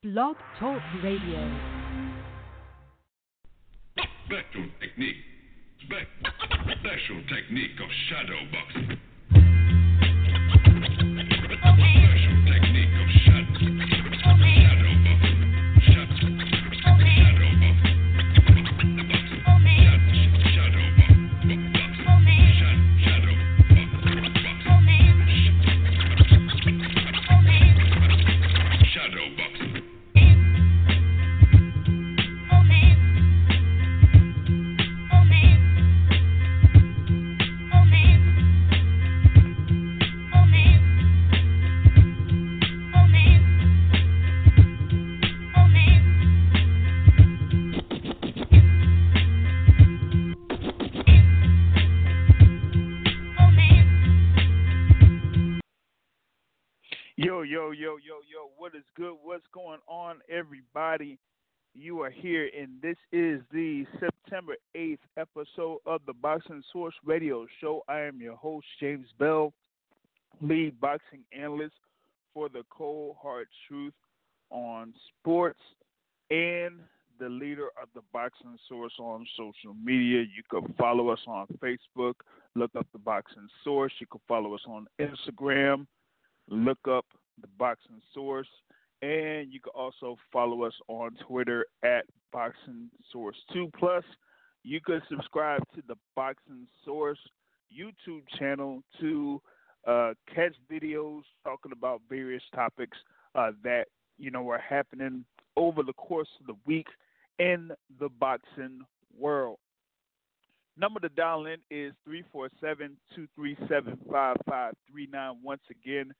Blog Talk Radio. Special technique. Special technique of shadow boxing. Special technique of shadow boxing. Shadow boxing. Shadow boxing. Yo, what is good? What's going on, everybody? You are here, and this is the September 8th episode of the Boxing Source Radio Show. I am your host, James Bell, lead boxing analyst for the Cold Hard Truth on sports, and the leader of the Boxing Source on social media. You can follow us on Facebook, look up the Boxing Source. You can follow us on Instagram, look up the Boxing Source, and you can also follow us on Twitter at Boxing Source 2. Plus, you can subscribe to the Boxing Source YouTube channel to catch videos talking about various topics that are happening over the course of the week in the boxing world. Number to dial in is 347-237-5539. Once again,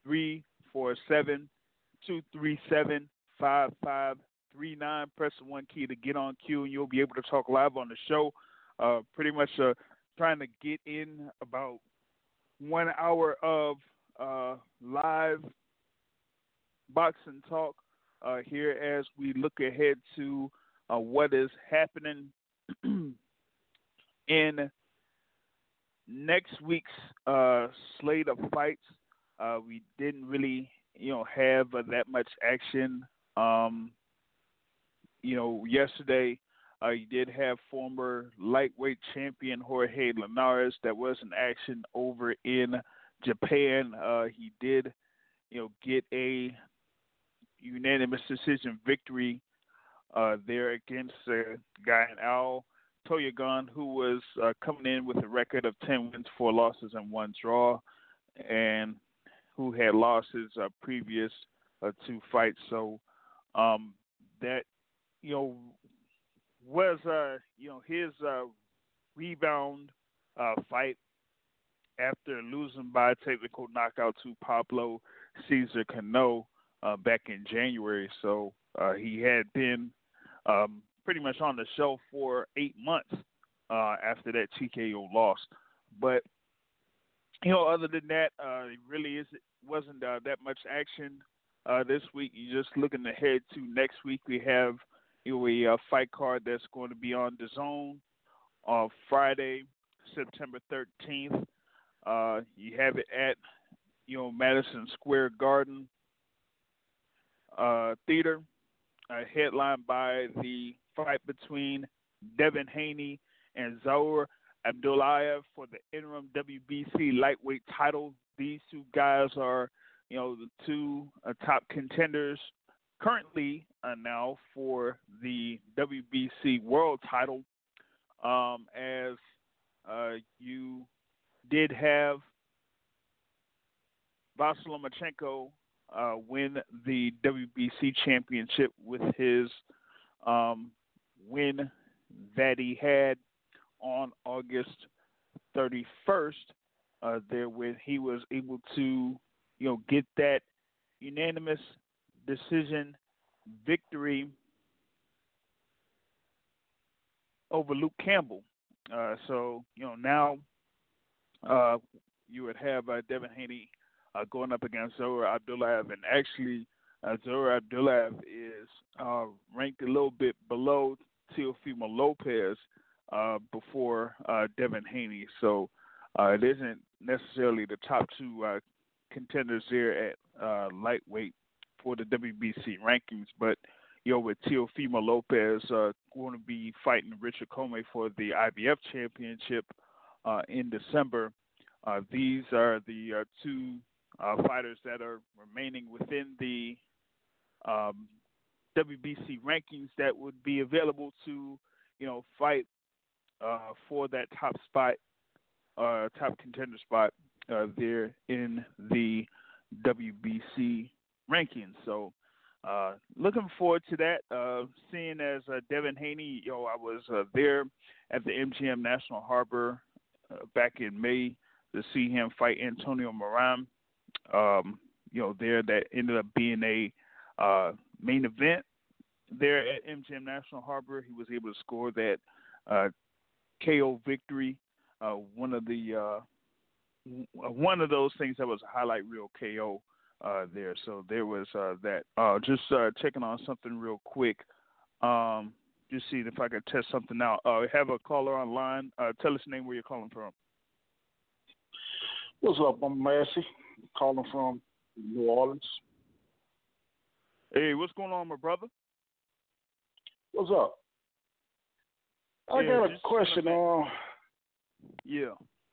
347-237-5539. Press the 1 key to get on queue, and you'll be able to talk live on the show. Pretty much trying to get in about 1 hour of live boxing talk here as we look ahead to what is happening in next week's slate of fights. We didn't really, have that much action. Yesterday, you did have former lightweight champion Jorge Linares that was in action over in Japan. He did, get a unanimous decision victory there against Gael Toyagan, who was coming in with a record of 10 wins, 4 losses, and 1 draw, and who had lost his previous 2 fights. So that, was, his rebound fight after losing by technical knockout to Pablo Cesar Cano back in January. So he had been pretty much on the shelf for 8 months after that TKO loss. But, other than that, it really wasn't that much action this week. You're just looking ahead to next week. We have a fight card that's going to be on DAZN on Friday, September 13th. You have it at, Madison Square Garden Theater, headlined by the fight between Devin Haney and Zaur Abdullayev for the interim WBC lightweight title. These 2 guys are, the 2 top contenders currently now for the WBC world title. As you did have Vasily Lomachenko win the WBC championship with his win that he had on August 31st, there when he was able to, get that unanimous decision victory over Luke Campbell. So, now you would have Devin Haney going up against Zaur Abdullayev, and actually Zaur Abdullayev is ranked a little bit below Teofimo Lopez before Devin Haney. So it isn't necessarily the top 2 contenders there at lightweight. for the WBC rankings. But with Teofimo Lopez going to be fighting Richard Comey for the IBF championship in December. These are the two fighters that are remaining within the WBC rankings that would be available to, fight for that top spot, top contender spot there in the WBC rankings. So looking forward to that. Seeing as Devin Haney, I was there at the MGM National Harbor back in May to see him fight Antonio Moran. There that ended up being a main event there at MGM National Harbor. He was able to score that KO victory. One of those things that was a highlight reel KO there. So there was that. Just checking on something real quick. Just seeing if I could test something out. Have a caller online. Tell us your name, where you're calling from. What's up? I'm Massey, calling from New Orleans. Hey, what's going on, my brother? What's up? I got a question. Yeah.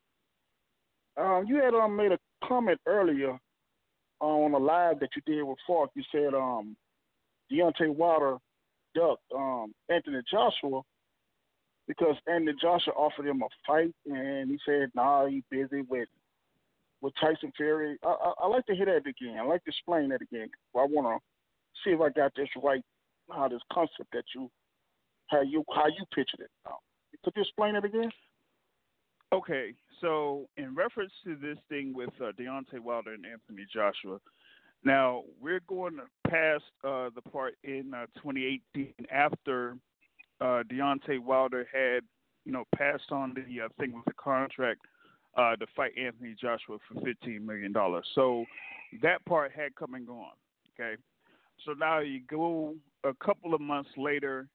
You had made a comment earlier on a live that you did with Falk. You said Deontay Wilder ducked Anthony Joshua because Anthony Joshua offered him a fight, and he said, "Nah, he's busy with Tyson Fury." I like to hear that again. I like to explain that again. I want to see if I got this right. How this concept that how you pictured it. Could you explain it again? Okay, so in reference to this thing with Deontay Wilder and Anthony Joshua, now we're going past the part in 2018 after Deontay Wilder had, passed on the thing with the contract to fight Anthony Joshua for $15 million. So that part had come and gone, okay? So now you go a couple of months later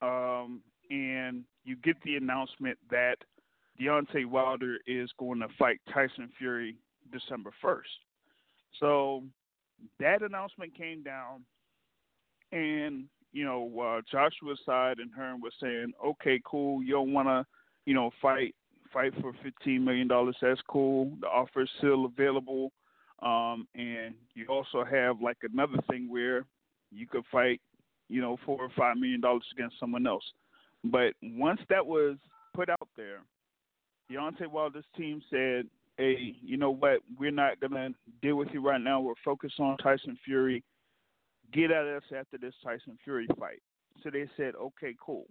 and you get the announcement that Deontay Wilder is going to fight Tyson Fury December 1st. So that announcement came down, and, Joshua's side and Hearn was saying, okay, cool, you don't want to, fight for $15 million. That's cool. The offer is still available. And you also have, like, another thing where you could fight, $4 or $5 million against someone else. But once that was put out there, Deontay Wilder's team said, hey, you know what? We're not going to deal with you right now. We're focused on Tyson Fury. Get at us after this Tyson Fury fight. So they said, okay, cool.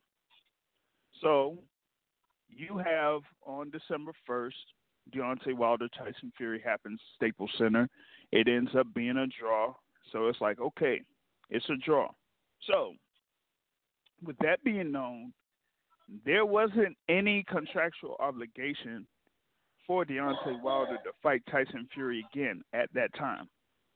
So you have on December 1st, Deontay Wilder, Tyson Fury happens, Staples Center. It ends up being a draw. So it's like, okay, it's a draw. So with that being known, there wasn't any contractual obligation for Deontay Wilder to fight Tyson Fury again at that time.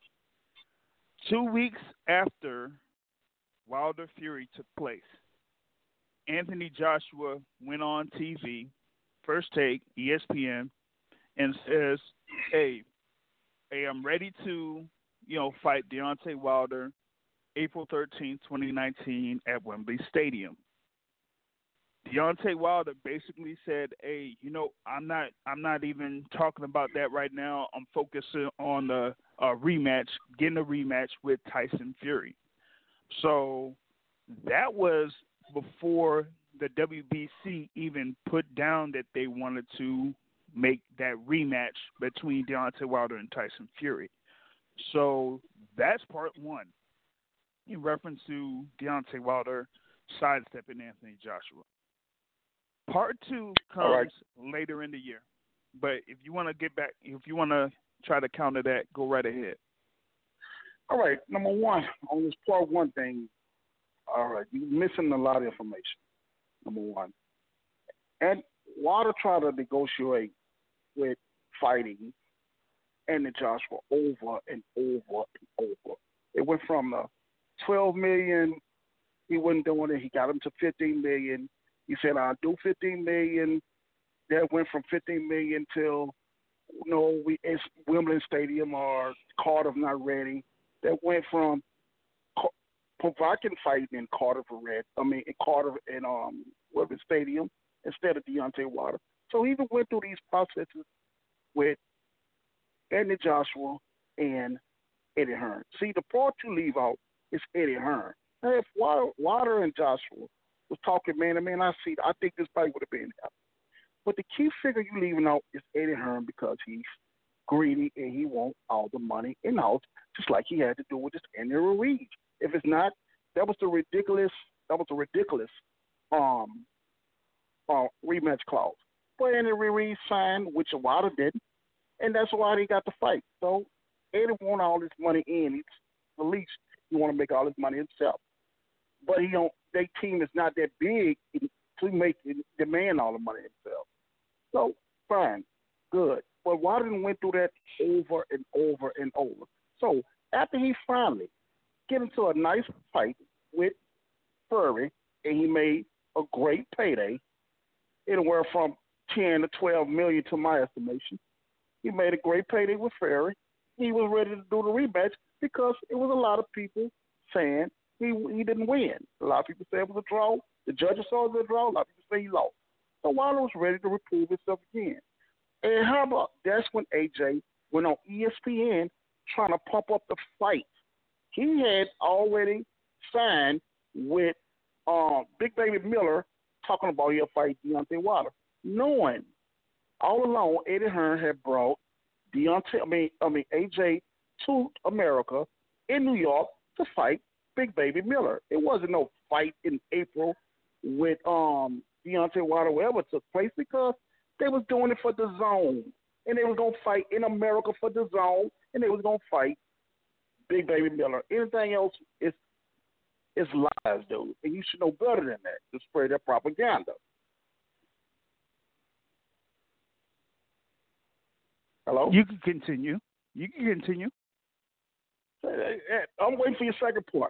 2 weeks after Wilder Fury took place, Anthony Joshua went on TV, First Take, ESPN, and says, hey, I'm ready to, fight Deontay Wilder April 13, 2019 at Wembley Stadium. Deontay Wilder basically said, hey, I'm not even talking about that right now. I'm focusing on the rematch, getting a rematch with Tyson Fury. So that was before the WBC even put down that they wanted to make that rematch between Deontay Wilder and Tyson Fury. So that's part one in reference to Deontay Wilder sidestepping Anthony Joshua. Part two comes later in the year. But if you want to get back, if you want to try to counter that, go right ahead. All right. Number one, on this part one thing, all right, you're missing a lot of information, number one. And Wilder tried to negotiate with fighting Anthony Joshua over and over and over. It went from the $12 million, he wasn't doing it. He got him to $15 million. He said, I'll do $15 million. That went from $15 million till, it's Wimbledon Stadium or Cardiff not ready. That went from provoking fighting in Carter in Weber Stadium instead of Deontay Wilder. So he even went through these processes with Anthony Joshua and Eddie Hearn. See, the part you leave out is Eddie Hearn. Now, if Wilder and Joshua was talking man to man, I think this fight would have been happening. But the key figure you leaving out is Eddie Hearn because he's greedy and he wants all the money in-house, just like he had to do with this Andy Ruiz. If it's not, that was a ridiculous rematch clause. But Andy Ruiz signed, which Wilder didn't, and that's why they got the fight. So Eddie want all this money in. He's the least he want to make all his money himself. But their team is not that big to demand all the money himself. So fine, good. But Wilder went through that over and over and over. So after he finally get into a nice fight with Fury, and he made a great payday, anywhere from 10 to 12 million to my estimation. He made a great payday with Fury. He was ready to do the rematch because it was a lot of people saying he didn't win. A lot of people said it was a draw. The judges saw it was a draw. A lot of people say he lost. So Wilder was ready to reprove himself again. And how about that's when AJ went on ESPN trying to pump up the fight. He had already signed with Big Baby Miller talking about he'll fight Deontay Wilder, knowing all along Eddie Hearn had brought AJ to America in New York to fight Big Baby Miller. It wasn't no fight in April with Deontay Wilder, wherever it took place, because they was doing it for the zone. And they was going to fight in America for the zone, and they was going to fight Big Baby Miller. Anything else is lies, dude. And you should know better than that to spread that propaganda. Hello? You can continue. I'm waiting for your second part.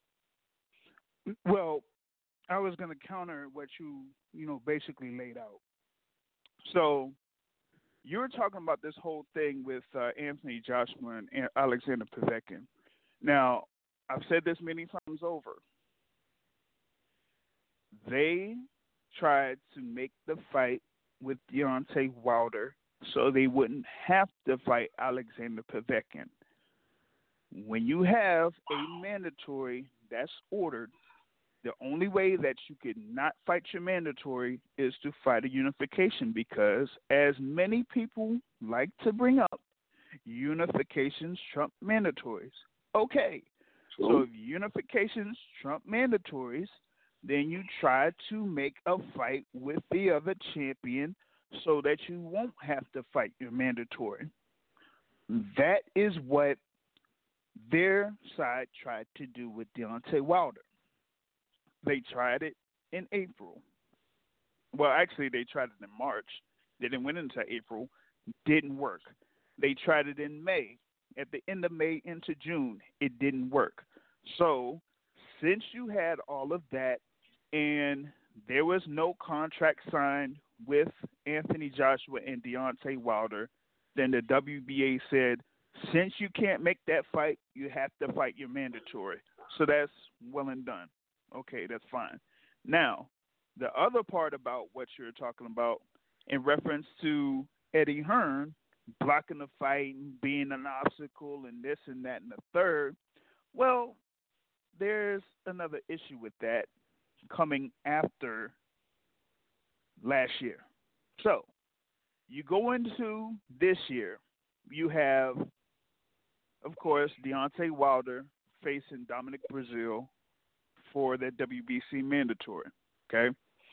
Well, I was going to counter what you basically laid out. So you were talking about this whole thing with Anthony Joshua and Alexander Povetkin. Now, I've said this many times over. They tried to make the fight with Deontay Wilder so they wouldn't have to fight Alexander Povetkin. When you have a mandatory that's ordered, the only way that you could not fight your mandatory is to fight a unification, because as many people like to bring up, unifications trump mandatories. Okay, so if unifications trump mandatories, then you try to make a fight with the other champion so that you won't have to fight your mandatory. That is what their side tried to do with Deontay Wilder. They tried it in April. Well, actually, they tried it in March. They didn't went into April. Didn't work. They tried it in May. At the end of May into June, it didn't work. So, since you had all of that and there was no contract signed with Anthony Joshua and Deontay Wilder, then the WBA said, since you can't make that fight, you have to fight your mandatory. So that's well and done. Okay, that's fine. Now, the other part about what you're talking about in reference to Eddie Hearn blocking the fight and being an obstacle and this and that and the third, well, there's another issue with that coming after last year. So, you go into this year, you have, of course, Deontay Wilder facing Dominic Breazeale for the WBC mandatory, okay?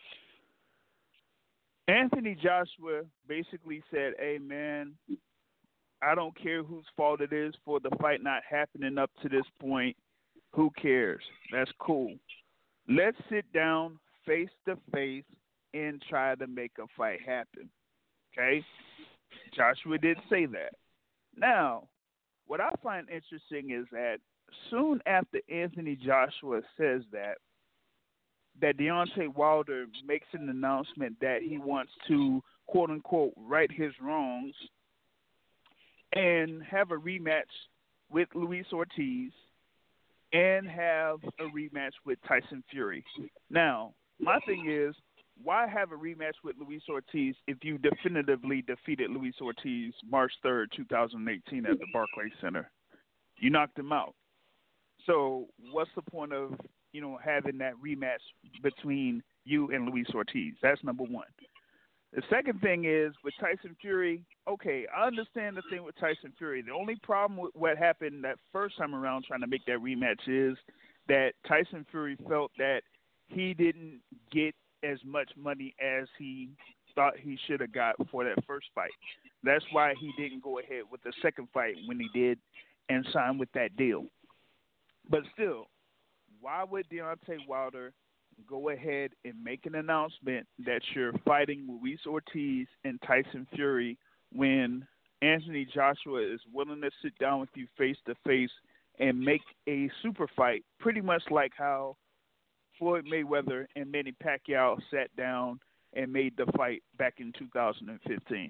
Anthony Joshua basically said, hey, man, I don't care whose fault it is for the fight not happening up to this point. Who cares? That's cool. Let's sit down face to face and try to make a fight happen, okay? Joshua did say that. Now, what I find interesting is that soon after Anthony Joshua says that Deontay Wilder makes an announcement that he wants to, quote-unquote, right his wrongs and have a rematch with Luis Ortiz, and have a rematch with Tyson Fury. Now, my thing is, why have a rematch with Luis Ortiz if you definitively defeated Luis Ortiz March 3rd, 2018 at the Barclays Center? You knocked him out. So what's the point of, having that rematch between you and Luis Ortiz? That's number one. The second thing is with Tyson Fury, okay, I understand the thing with Tyson Fury. The only problem with what happened that first time around trying to make that rematch is that Tyson Fury felt that he didn't get as much money as he thought he should have got for that first fight. That's why he didn't go ahead with the second fight when he did and sign with that deal. But still, why would Deontay Wilder go ahead and make an announcement that you're fighting Luis Ortiz and Tyson Fury when Anthony Joshua is willing to sit down with you face to face and make a super fight, pretty much like how Floyd Mayweather and Manny Pacquiao sat down and made the fight back in 2015?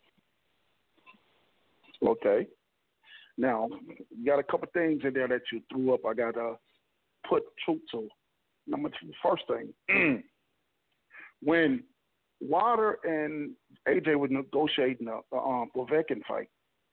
Okay. Now, you got a couple things in there that you threw up. I got to put truth to. Number two, first thing, when Wilder and AJ were negotiating the Povetkin fight,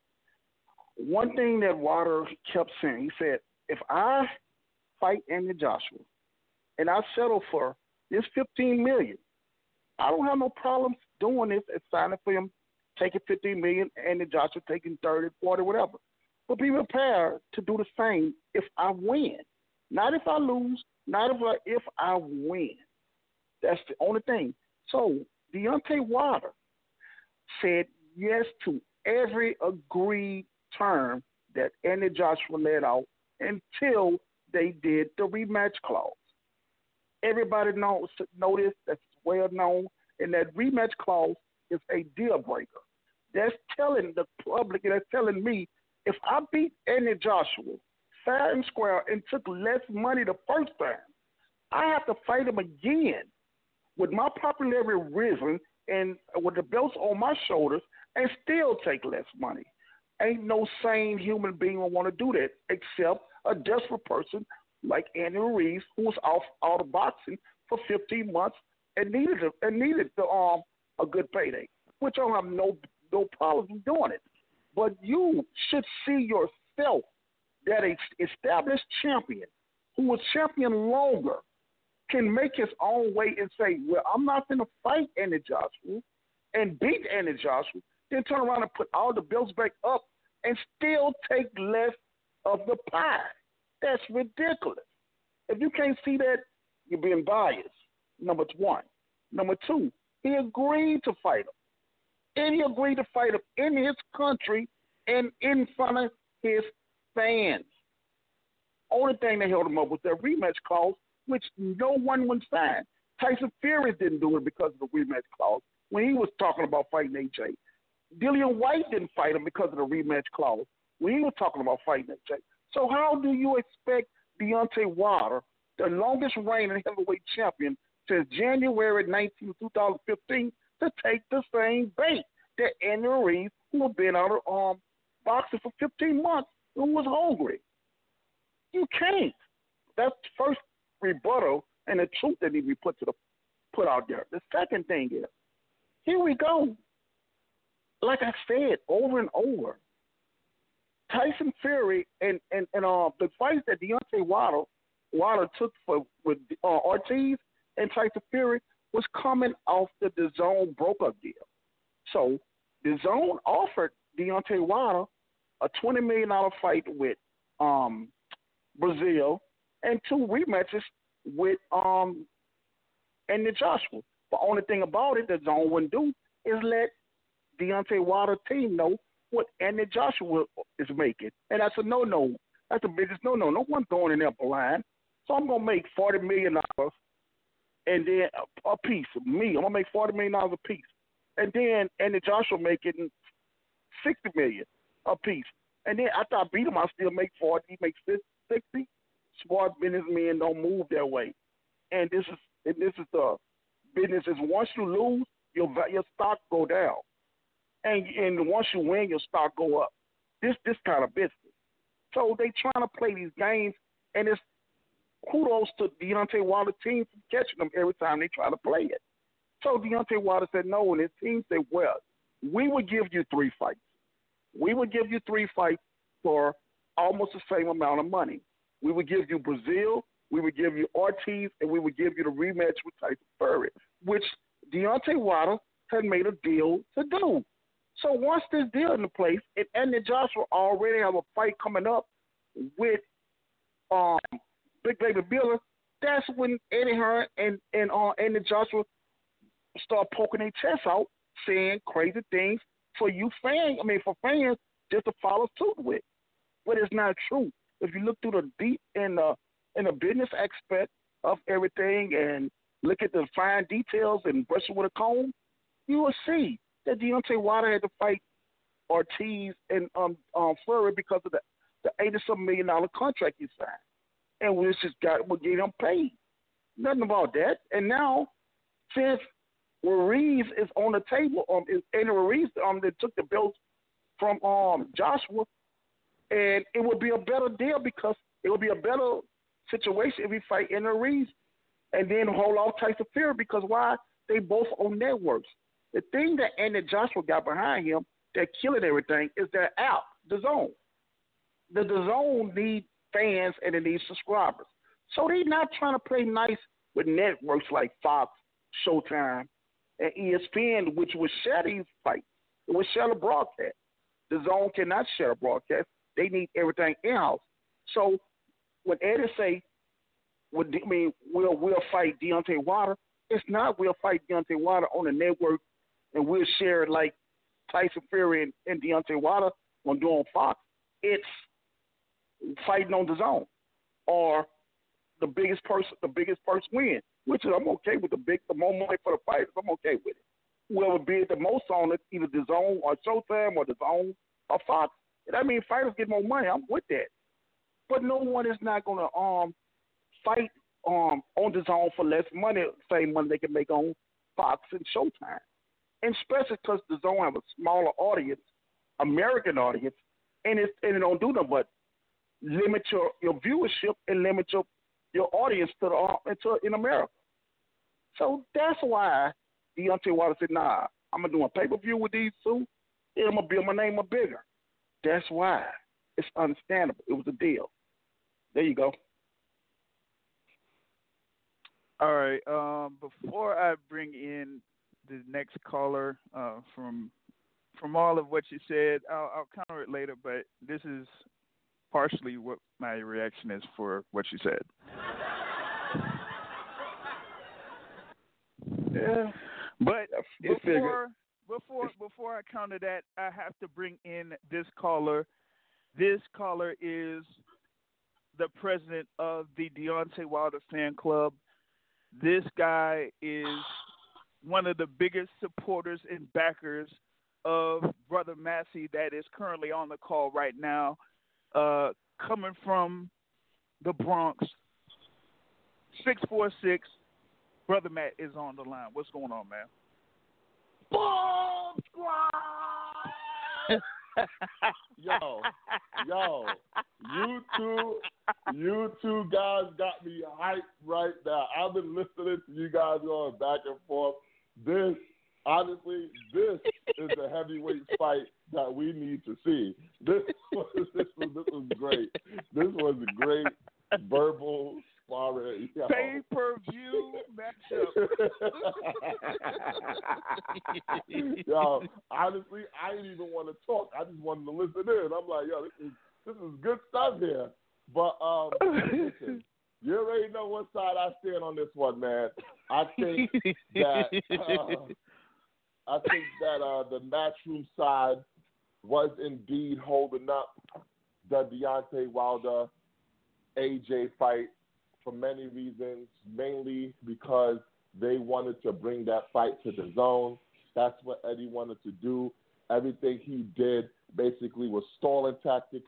one thing that Wilder kept saying, he said, if I fight Anthony Joshua and I settle for this $15 million, I don't have no problem doing this and signing for him, taking $15 million, Anthony Joshua taking 30, 40, whatever. But be prepared to do the same if I win. Not if I lose, not if I win. That's the only thing. So Deontay Wilder said yes to every agreed term that Anthony Joshua laid out until they did the rematch clause. Everybody knows this. That's well known. And that rematch clause is a deal breaker. That's telling the public, and that's telling me, if I beat Anthony Joshua fair and square and took less money the first time, I have to fight him again with my popularity risen and with the belts on my shoulders and still take less money. Ain't no sane human being will want to do that except a desperate person like Andy Ruiz, who was out of boxing for 15 months and needed a good payday, which I don't have no problem in doing it. But you should see yourself that an established champion who was champion longer can make his own way and say, well, I'm not going to fight Anthony Joshua and beat Anthony Joshua, then turn around and put all the belts back up and still take less of the pie. That's ridiculous. If you can't see that, you're being biased, number one. Number two, he agreed to fight him. And he agreed to fight him in his country and in front of his fans. Only thing that held him up was their rematch clause, which no one would sign. Tyson Fury didn't do it because of the rematch clause when he was talking about fighting AJ. Dillian White didn't fight him because of the rematch clause when he was talking about fighting AJ. So how do you expect Deontay Wilder, the longest reigning heavyweight champion since January 19, 2015, to take the same bait that Andy Ruiz, who had been out of boxing for 15 months, who was hungry? You can't. That's the first rebuttal and the truth that needs to be put out there. The second thing is, here we go. Like I said over and over, Tyson Fury and the fights that Deontay Wilder took with Ortiz and Tyson Fury was coming off the DAZN broke-up deal. So DAZN offered Deontay Wilder a $20 million fight with Brazil and 2 rematches with Anthony Joshua. The only thing about it that DAZN wouldn't do is let Deontay Wilder's team know what Anthony Joshua is making. And that's a no-no. That's the biggest no-no. No one's going in there blind. So I'm going to make $40 million and then a piece. Me, I'm going to make $40 million a piece. And then Anthony Joshua making $60 million a piece. And then after I beat him, I still make 40. He makes 60. Smart businessmen don't move that way. And this is the business. Is once you lose, your stock go down. And once you win, your stock go up. This kind of business. So they trying to play these games And it's kudos to Deontay Wilder's team for catching them every time they try to play it. So Deontay Wilder said no, and his team said, well, we would give you 3 fights. We would give you 3 fights for almost the same amount of money. We would give you Brazil, we would give you Ortiz, and we would give you the rematch with Tyson Fury, which Deontay Wilder had made a deal to do. So once this deal in place, and Anthony Joshua already have a fight coming up with Big Baby Bill, that's when Eddie Hearn and Anthony Joshua start poking their chests out, saying crazy things for for fans just to follow suit with. But it's not true. If you look through the deep in the business aspect of everything and look at the fine details and brush it with a comb, you will see that Deontay Wilder had to fight Ortiz and Fury because of the $80-some million contract he signed, and we just will get him paid. Nothing about that. And now, since Ruiz is on the table, and Ruiz that took the belt from Joshua, and it would be a better deal because it would be a better situation if we fight Andy Ruiz and then hold off Tyson Fury, because why? They both own networks. The thing that Andy Joshua got behind him that killing everything is their app, DAZN. The DAZN need fans and it needs subscribers. So they're not trying to play nice with networks like Fox, Showtime, and ESPN, which would share these fights. It would share the broadcast. DAZN cannot share a broadcast. They need everything in-house. So when Eddie say, we'll fight Deontay Wilder, it's not we'll fight Deontay Wilder on the network and we'll share it like Tyson Fury and Deontay Wilder on doing Fox. It's fighting on DAZN, or the biggest person win, which is I'm okay with the more money for the fighters. I'm okay with it. Whoever bid the most on it, either DAZN or Showtime or DAZN or Fox. That means fighters get more money. I'm with that. But no one is not going to fight on DAZN for less money, same money they can make on Fox and Showtime. And especially because DAZN have a smaller audience, American audience, and it don't do nothing but limit your viewership and limit your audience in America. So that's why Deontay Wilder said, nah, I'm going to do a pay-per-view with these two, and I'm going to build my name up bigger. That's why. It's understandable. It was a deal. There you go. All right. Before I bring in the next caller, from all of what you said, I'll counter it later, but this is partially what my reaction is for what you said. Yeah. But before I counter that, I have to bring in this caller. This caller is the president of the Deontay Wilder fan club. This guy is one of the biggest supporters and backers of Brother Massey that is currently on the call right now, coming from the Bronx. 646, Brother Matt is on the line. What's going on, man? Boom Squad! Yo, you two guys got me hyped right now. I've been listening to you guys going back and forth. This is the heavyweight fight that we need to see. This was great. This was a great verbal sparring. Pay-per-view matchup. Yo, honestly, I didn't even want to talk. I just wanted to listen in. I'm like, yo, this is good stuff here. But listen, you already know what side I stand on this one, man. I think that the Matchroom side was indeed holding up the Deontay Wilder AJ fight for many reasons, mainly because they wanted to bring that fight to DAZN. That's what Eddie wanted to do. Everything he did basically was stalling tactics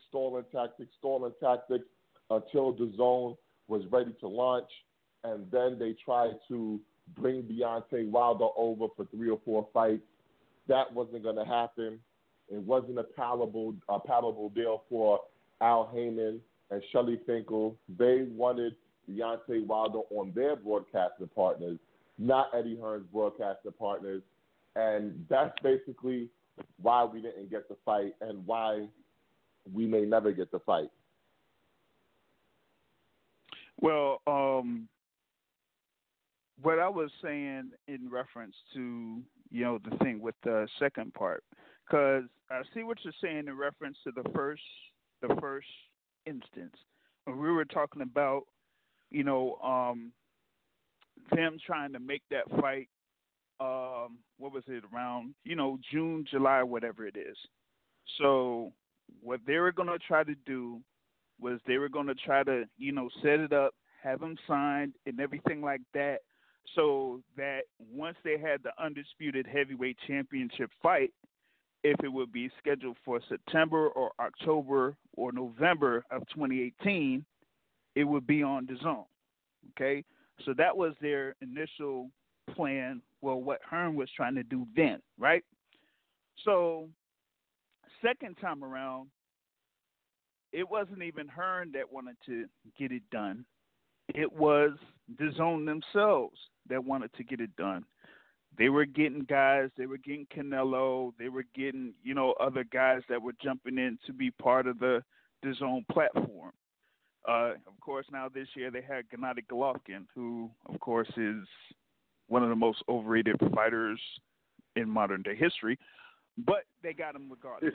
until DAZN was ready to launch, and then they tried to bring Deontay Wilder over for 3 or 4 fights. That wasn't going to happen. It wasn't a palatable deal for Al Heyman and Shelley Finkel, they wanted Deontay Wilder on their broadcasting partners, not Eddie Hearn's broadcasting partners. And that's basically why we didn't get the fight and why we may never get the fight. Well, what I was saying in reference to, the thing with the second part, because I see what you're saying in reference to the first instance. When we were talking about, them trying to make that fight, what was it, around, June, July, whatever it is. So what they were going to try to do was they were going to try to, set it up, have him signed and everything like that, so that once they had the undisputed heavyweight championship fight, if it would be scheduled for September or October or November of 2018, it would be on DAZN. Okay? So that was their initial plan, well, what Hearn was trying to do then, right? So second time around, it wasn't even Hearn that wanted to get it done. It was DAZN themselves that wanted to get it done. They were getting guys, they were getting Canelo, they were getting, other guys that were jumping in to be part of the DAZN platform. Of course, now this year they had Gennady Golovkin, who, of course, is one of the most overrated fighters in modern day history, but they got him regardless.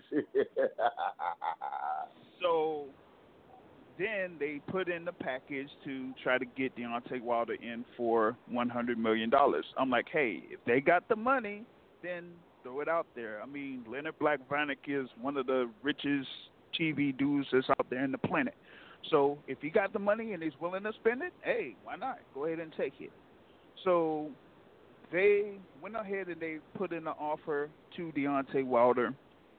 So then they put in the package to try to get Deontay Wilder in for $100 million. I'm like, hey, if they got the money, then throw it out there. I mean, Leonard Black-Vinik is one of the richest TV dudes that's out there in the planet. So if he got the money and he's willing to spend it, hey, why not? Go ahead and take it. So they went ahead and they put in an offer to Deontay Wilder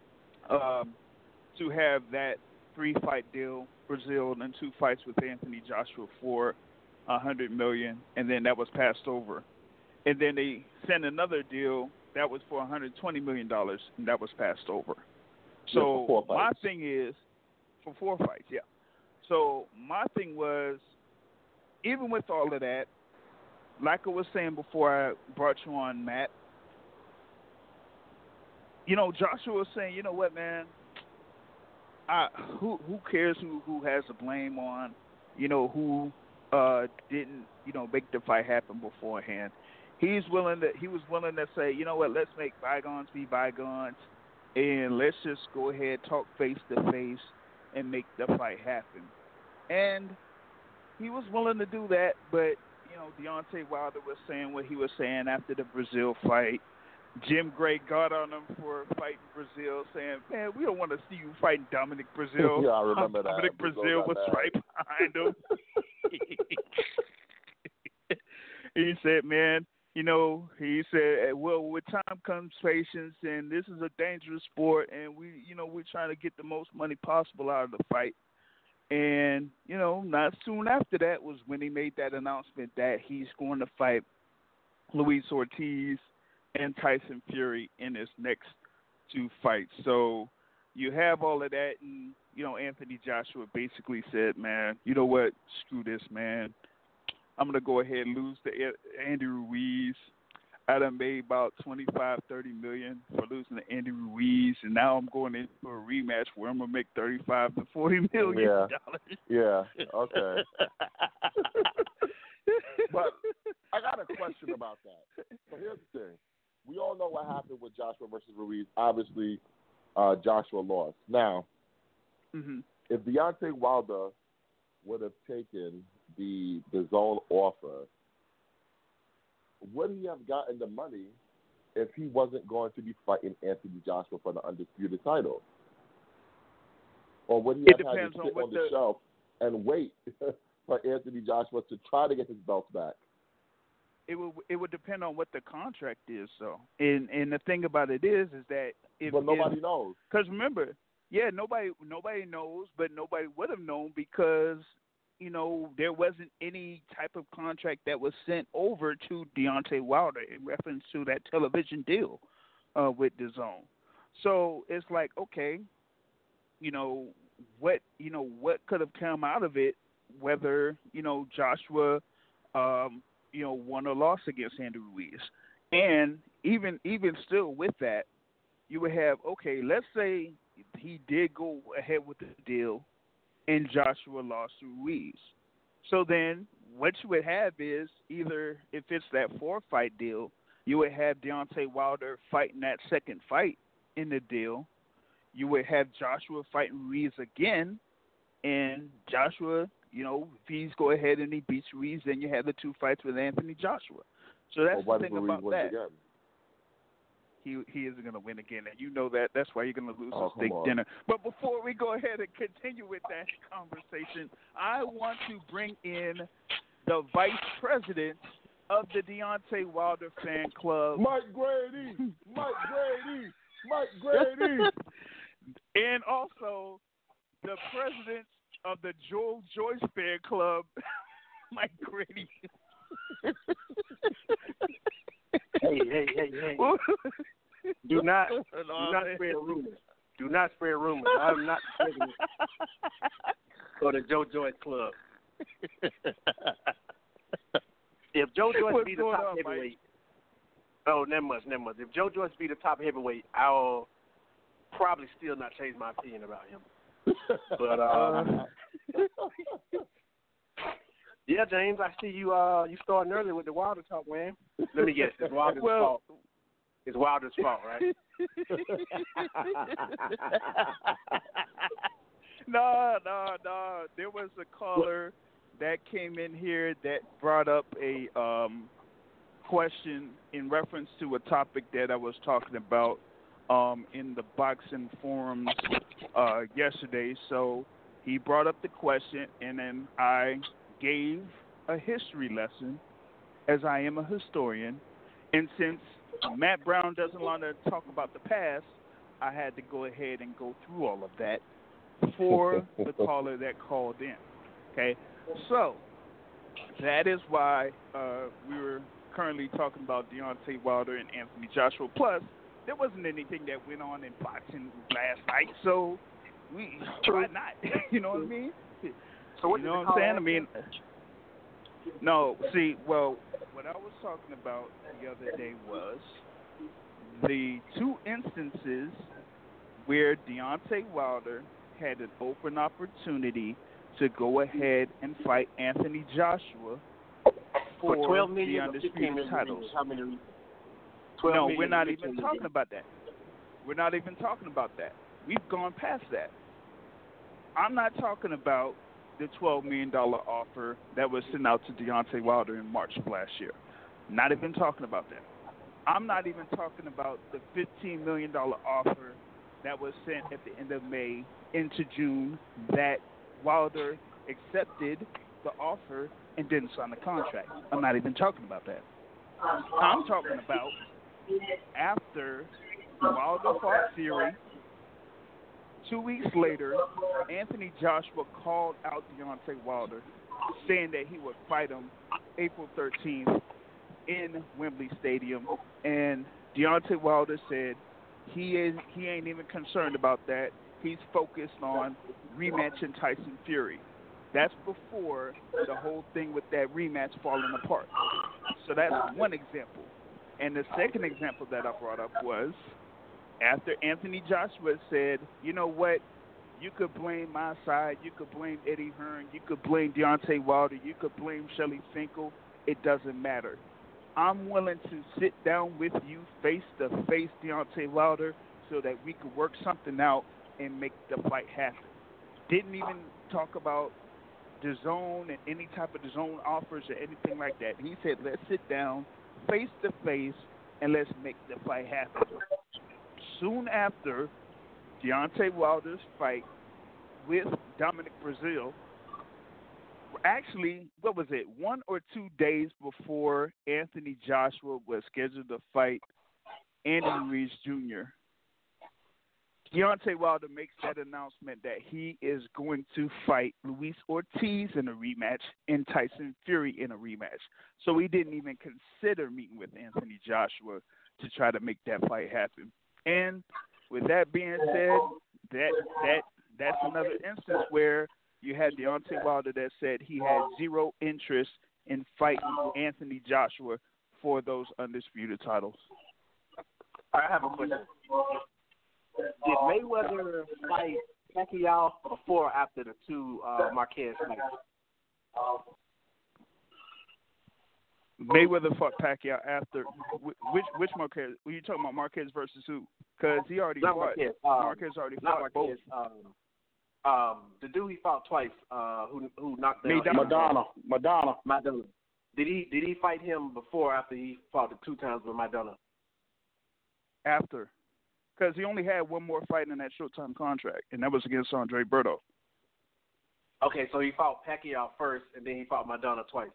to have that 3-fight deal, Brazil, and 2 fights with Anthony Joshua for $100 million, and then that was passed over. And then they sent another deal that was for $120 million, and that was passed over. So my thing is, for 4 fights, yeah. So my thing was, even with all of that, like I was saying before I brought you on, Matt, Joshua was saying, you know what, man, who cares who has the blame on, who didn't, make the fight happen beforehand. He was willing to say, you know what, let's make bygones be bygones, and let's just go ahead, talk face to face, and make the fight happen. And he was willing to do that, but, Deontay Wilder was saying what he was saying after the Brazil fight. Jim Gray got on him for fighting Brazil, saying, man, we don't want to see you fighting Dominic Brazil. Yeah, I remember that. Dominic Brazil was right behind him. He said, man, he said, well, with time comes patience, and this is a dangerous sport, and we're trying to get the most money possible out of the fight. And, not soon after that was when he made that announcement that he's going to fight Luis Ortiz and Tyson Fury in his next 2 fights. So you have all of that, and, Anthony Joshua basically said, man, you know what, screw this, man. I'm going to go ahead and lose to Andy Ruiz. I done made about $25-30 million for losing to Andy Ruiz, and now I'm going into a rematch where I'm going to make $35-40 million. Yeah, okay. But I got a question about that. So here's the thing. We all know what happened with Joshua versus Ruiz. Obviously, Joshua lost. Now, if Deontay Wilder would have taken the DAZN offer, would he have gotten the money if he wasn't going to be fighting Anthony Joshua for the undisputed title? Or would he have had to sit on the shelf and wait for Anthony Joshua to try to get his belt back? It would depend on what the contract is, though. And the thing about it is that but nobody knows. Because remember, nobody knows, but nobody would have known because there wasn't any type of contract that was sent over to Deontay Wilder in reference to that television deal with DAZN. So it's like, okay, what could have come out of it, whether Joshua won or lost against Andy Ruiz. And even still with that, you would have, okay, let's say he did go ahead with the deal and Joshua lost to Ruiz. So then what you would have is either, if it's that 4-fight deal, you would have Deontay Wilder fighting that second fight in the deal. You would have Joshua fighting Ruiz again, and Joshua, if he's go ahead and he beats Ruiz, then you have the 2 fights with Anthony Joshua. So that's the thing about that. Again? He isn't going to win again, and you know that. That's why you're going to lose Oh, a steak come on. dinner. But before we go ahead and continue with that conversation, I want to bring in the vice president of the Deontay Wilder fan club, Mike Grady. Mike Grady. Mike Grady. and also the president of the Joel Joyce fan club, Mike Grady. Hey. Do not spread rumors. Do not spread rumors. I'm not the president for the Joe Joyce Club. If Joe Joyce be the top heavyweight, never much. If Joe Joyce be the top heavyweight, I'll probably still not change my opinion about him. But yeah, James, I see you. You starting early with the Wilder talk, man. Let me guess, it's Wilder's fault. It's Wilder's fault, right? No. There was a caller that came in here that brought up a question in reference to a topic that I was talking about in the boxing forums yesterday. So he brought up the question, and then I gave a history lesson, as I am a historian. And since Matt Brown doesn't want to talk about the past, I had to go ahead and go through all of that for the caller that called in. Okay, so that is why we were currently talking about Deontay Wilder and Anthony Joshua. Plus, there wasn't anything that went on in boxing last night, so why not? You know what I mean? So what you know what I'm saying? I mean, no. See, well, what I was talking about the other day was the 2 instances where Deontay Wilder had an open opportunity to go ahead and fight Anthony Joshua for $12 the million undisputed titles. How many? No, we're not even talking about that. We're not even talking about that. We've gone past that. I'm not talking about the $12 million offer that was sent out to Deontay Wilder in March of last year. Not even talking about that. I'm not even talking about the $15 million offer that was sent at the end of May into June that Wilder accepted the offer and didn't sign the contract. I'm not even talking about that. I'm talking about after Wilder fought Fury, 2 weeks later, Anthony Joshua called out Deontay Wilder, saying that he would fight him April 13th in Wembley Stadium, and Deontay Wilder said he ain't even concerned about that. He's focused on rematching Tyson Fury. That's before the whole thing with that rematch falling apart. So that's one example. And the second example that I brought up was after Anthony Joshua said, you know what, you could blame my side, you could blame Eddie Hearn, you could blame Deontay Wilder, you could blame Shelley Finkel, it doesn't matter. I'm willing to sit down with you face-to-face, Deontay Wilder, so that we could work something out and make the fight happen. Didn't even talk about the zone and any type of the zone offers or anything like that. He said, let's sit down face-to-face and let's make the fight happen. Soon after Deontay Wilder's fight with Dominic Breazeale, actually, 1 or 2 days before Anthony Joshua was scheduled to fight Andy Ruiz Jr., Deontay Wilder makes that announcement that he is going to fight Luis Ortiz in a rematch and Tyson Fury in a rematch. So he didn't even consider meeting with Anthony Joshua to try to make that fight happen. And with that being said, that's another instance where you had Deontay Wilder that said he had zero interest in fighting Anthony Joshua for those undisputed titles. I have a question. Did Mayweather fight Pacquiao before or after the two Marquez fights? Mayweather fought Pacquiao after which Marquez? Were you talking about Marquez versus who? Because he already not fought. Marquez already fought Marquez, both. The dude he fought twice, who knocked down Madonna. Did he fight him before or after he fought the 2 times with Madonna? After, because he only had one more fight in that Showtime contract, and that was against Andre Berto. Okay, so he fought Pacquiao first, and then he fought Madonna twice.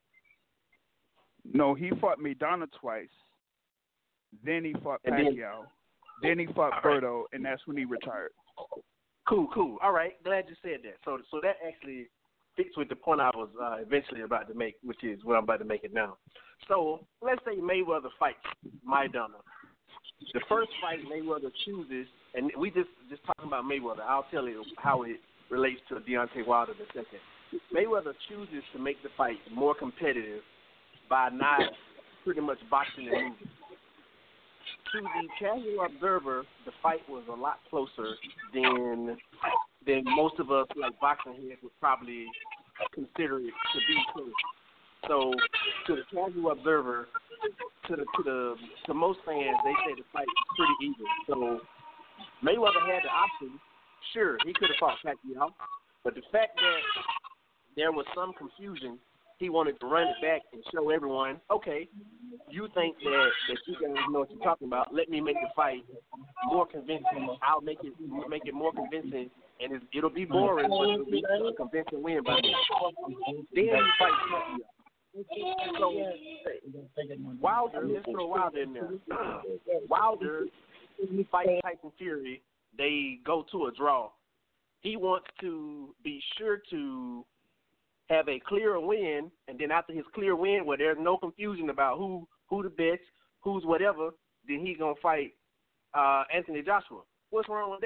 No, he fought Madonna twice. Then he fought Pacquiao. Then he fought Berto, and that's when he retired. Cool. All right, glad you said that. So that actually fits with the point I was eventually about to make, which is what I'm about to make it now. So let's say Mayweather fights Maidana. The first fight Mayweather chooses, and we just talking about Mayweather. I'll tell you how it relates to Deontay Wilder in a second. Mayweather chooses to make the fight more competitive by not pretty much boxing and moving. To the casual observer, the fight was a lot closer than most of us, like boxing heads, would probably consider it to be close. So, to the casual observer, to most fans, they say the fight was pretty even. So, Mayweather had the option. Sure, he could have fought Pacquiao, but the fact that there was some confusion, he wanted to run it back and show everyone, okay, you think that you guys know what you're talking about. Let me make the fight more convincing. I'll make it more convincing, and it'll be boring, but it'll be a convincing win by me. Then he fights Pacquiao. So Wilder, let's throw Wilder in there. Wilder fights Tyson Fury. They go to a draw. He wants to be sure to have a clear win, and then after his clear win, where there's no confusion about who the best, who's whatever, then he's gonna fight Anthony Joshua. What's wrong with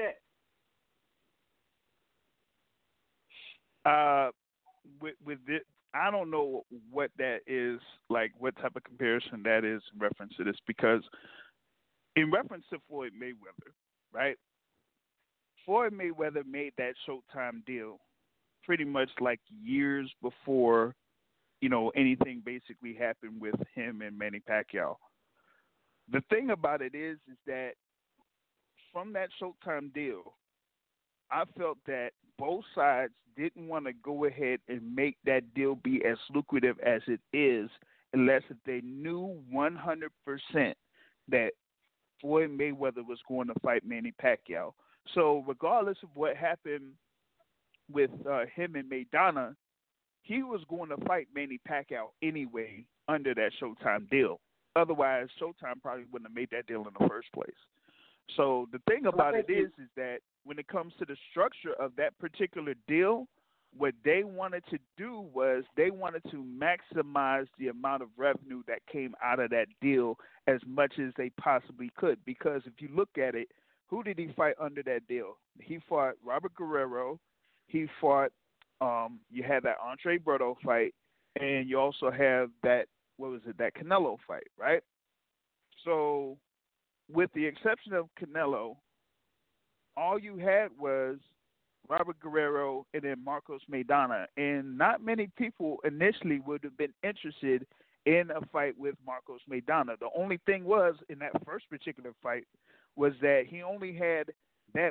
that? With this, I don't know what that is, like what type of comparison that is in reference to this, because in reference to Floyd Mayweather, right? Floyd Mayweather made that Showtime deal pretty much like years before, anything basically happened with him and Manny Pacquiao. The thing about it is that from that Showtime deal, I felt that both sides didn't want to go ahead and make that deal be as lucrative as it is unless if they knew 100% that Floyd Mayweather was going to fight Manny Pacquiao. So regardless of what happened with him and Maidana, he was going to fight Manny Pacquiao anyway under that Showtime deal. Otherwise, Showtime probably wouldn't have made that deal in the first place. So the thing about it is that when it comes to the structure of that particular deal, what they wanted to do was they wanted to maximize the amount of revenue that came out of that deal as much as they possibly could. Because if you look at it, who did he fight under that deal? He fought Robert Guerrero. He fought, you had that Andre Berto fight, and you also have that, that Canelo fight, right? So with the exception of Canelo, all you had was Robert Guerrero and then Marcos Maidana, and not many people initially would have been interested in a fight with Marcos Maidana. The only thing was, in that first particular fight, was that he only had that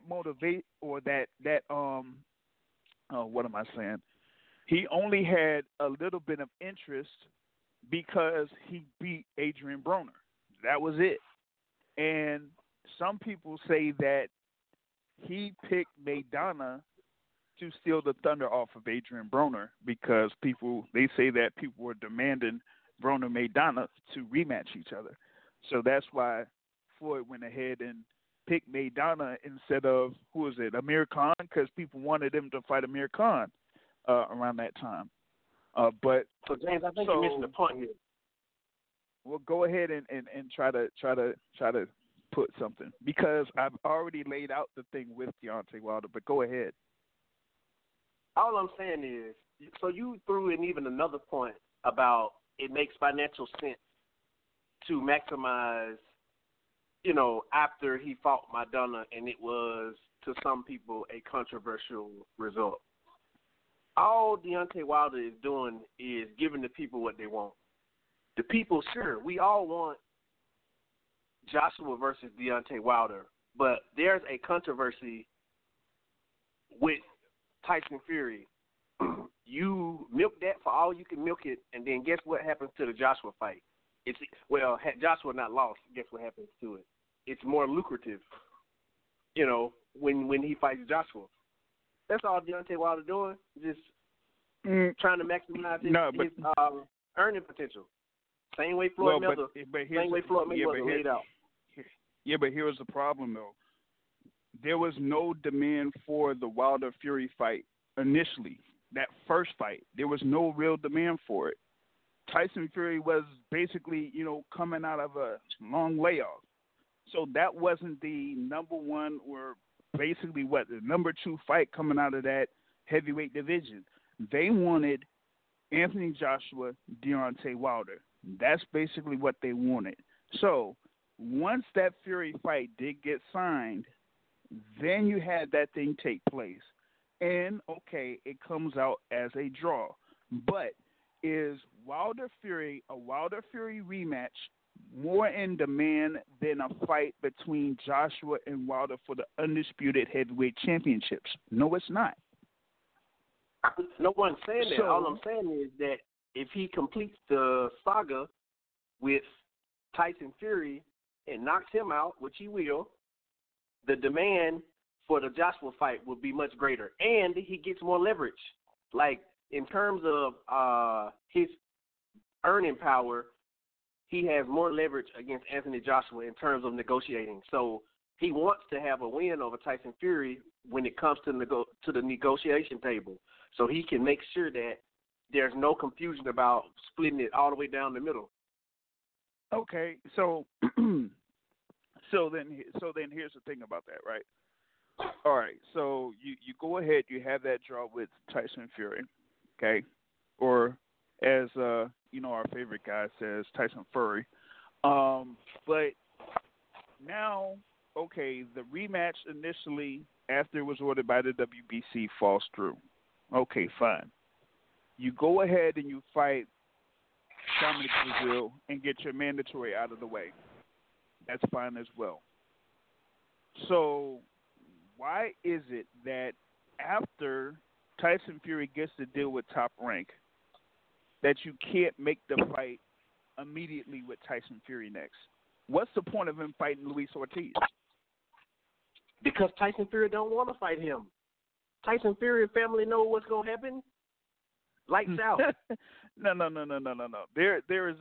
what am I saying? He only had a little bit of interest because he beat Adrian Broner. That was it. And some people say that he picked Maidana to steal the thunder off of Adrian Broner because they say that people were demanding Broner Maidana to rematch each other. So that's why Floyd went ahead and picked Maidana instead of, Amir Khan, because people wanted him to fight Amir Khan around that time. So James, I think you missed the point here. Well, go ahead and try to put something because I've already laid out the thing with Deontay Wilder. But go ahead. All I'm saying is, so you threw in even another point about it makes financial sense to maximize, after he fought Maidana, and it was, to some people, a controversial result. All Deontay Wilder is doing is giving the people what they want. The people, sure, we all want Joshua versus Deontay Wilder, but there's a controversy with Tyson Fury. You milk that for all you can milk it, and then guess what happens to the Joshua fight? Had Joshua not lost, guess what happens to it? It's more lucrative, when he fights Joshua. That's all Deontay Wilder doing, just trying to maximize his earning potential. Same way Floyd Mayweather laid out. Yeah, but here's the problem, though. There was no demand for the Wilder-Fury fight initially. That first fight, there was no real demand for it. Tyson Fury was basically, coming out of a long layoff. So that wasn't the number one or basically the number two fight coming out of that heavyweight division. They wanted Anthony Joshua, Deontay Wilder. That's basically what they wanted. So once that Fury fight did get signed, then you had that thing take place. And, okay, it comes out as a draw. But is Wilder-Fury, a Wilder-Fury rematch, more in demand than a fight between Joshua and Wilder for the undisputed heavyweight championships? No, it's not. No one's saying that. All I'm saying is that if he completes the saga with Tyson Fury and knocks him out, which he will, the demand for the Joshua fight will be much greater, and he gets more leverage. Like, in terms of his earning power, he has more leverage against Anthony Joshua in terms of negotiating. So he wants to have a win over Tyson Fury when it comes to the negotiation table, so he can make sure that there's no confusion about splitting it all the way down the middle. Okay, so so then here's the thing about that, right? All right, so you go ahead, you have that draw with Tyson Fury, okay, or as our favorite guy says, Tyson Fury. But now, okay, the rematch initially after it was ordered by the WBC falls through. Okay, fine. You go ahead and you fight Dominic Brazil and get your mandatory out of the way. That's fine as well. So why is it that after Tyson Fury gets to deal with Top Rank, that you can't make the fight immediately with Tyson Fury next? What's the point of him fighting Luis Ortiz? Because Tyson Fury don't want to fight him. Tyson Fury family know what's going to happen. Lights out. No. There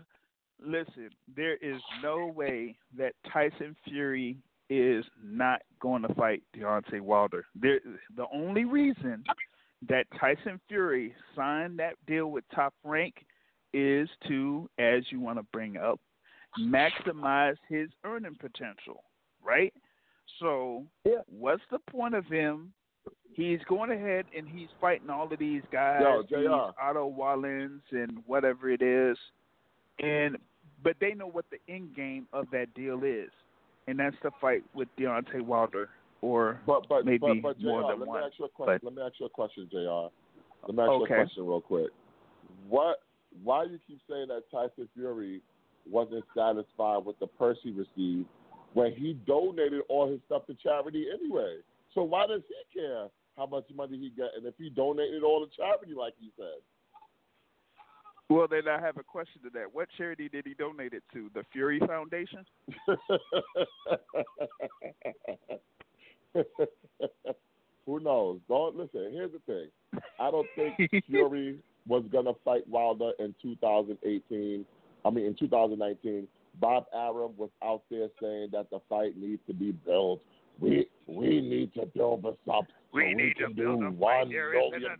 is no way that Tyson Fury is not going to fight Deontay Wilder. The only reason that Tyson Fury signed that deal with Top Rank is to, as you want to bring up, maximize his earning potential, right? So what's the point of him? He's going ahead and he's fighting all of these guys, these Otto Wallins and whatever it is, but they know what the end game of that deal is, and that's the fight with Deontay Wilder, or maybe but JR, more than one. Let me ask you a question, JR. Let me ask you a question real quick. Why you keep saying that Tyson Fury wasn't satisfied with the purse he received when he donated all his stuff to charity anyway? So why does he care how much money he got, and if he donated all to charity like he said? Well, then I have a question to that. What charity did he donate it to? The Fury Foundation? Who knows? Listen, here's the thing. I don't think Fury was going to fight Wilder in 2019. Bob Arum was out there saying that the fight needs to be built. We need to build this up. We need to build a fight. There isn't enough.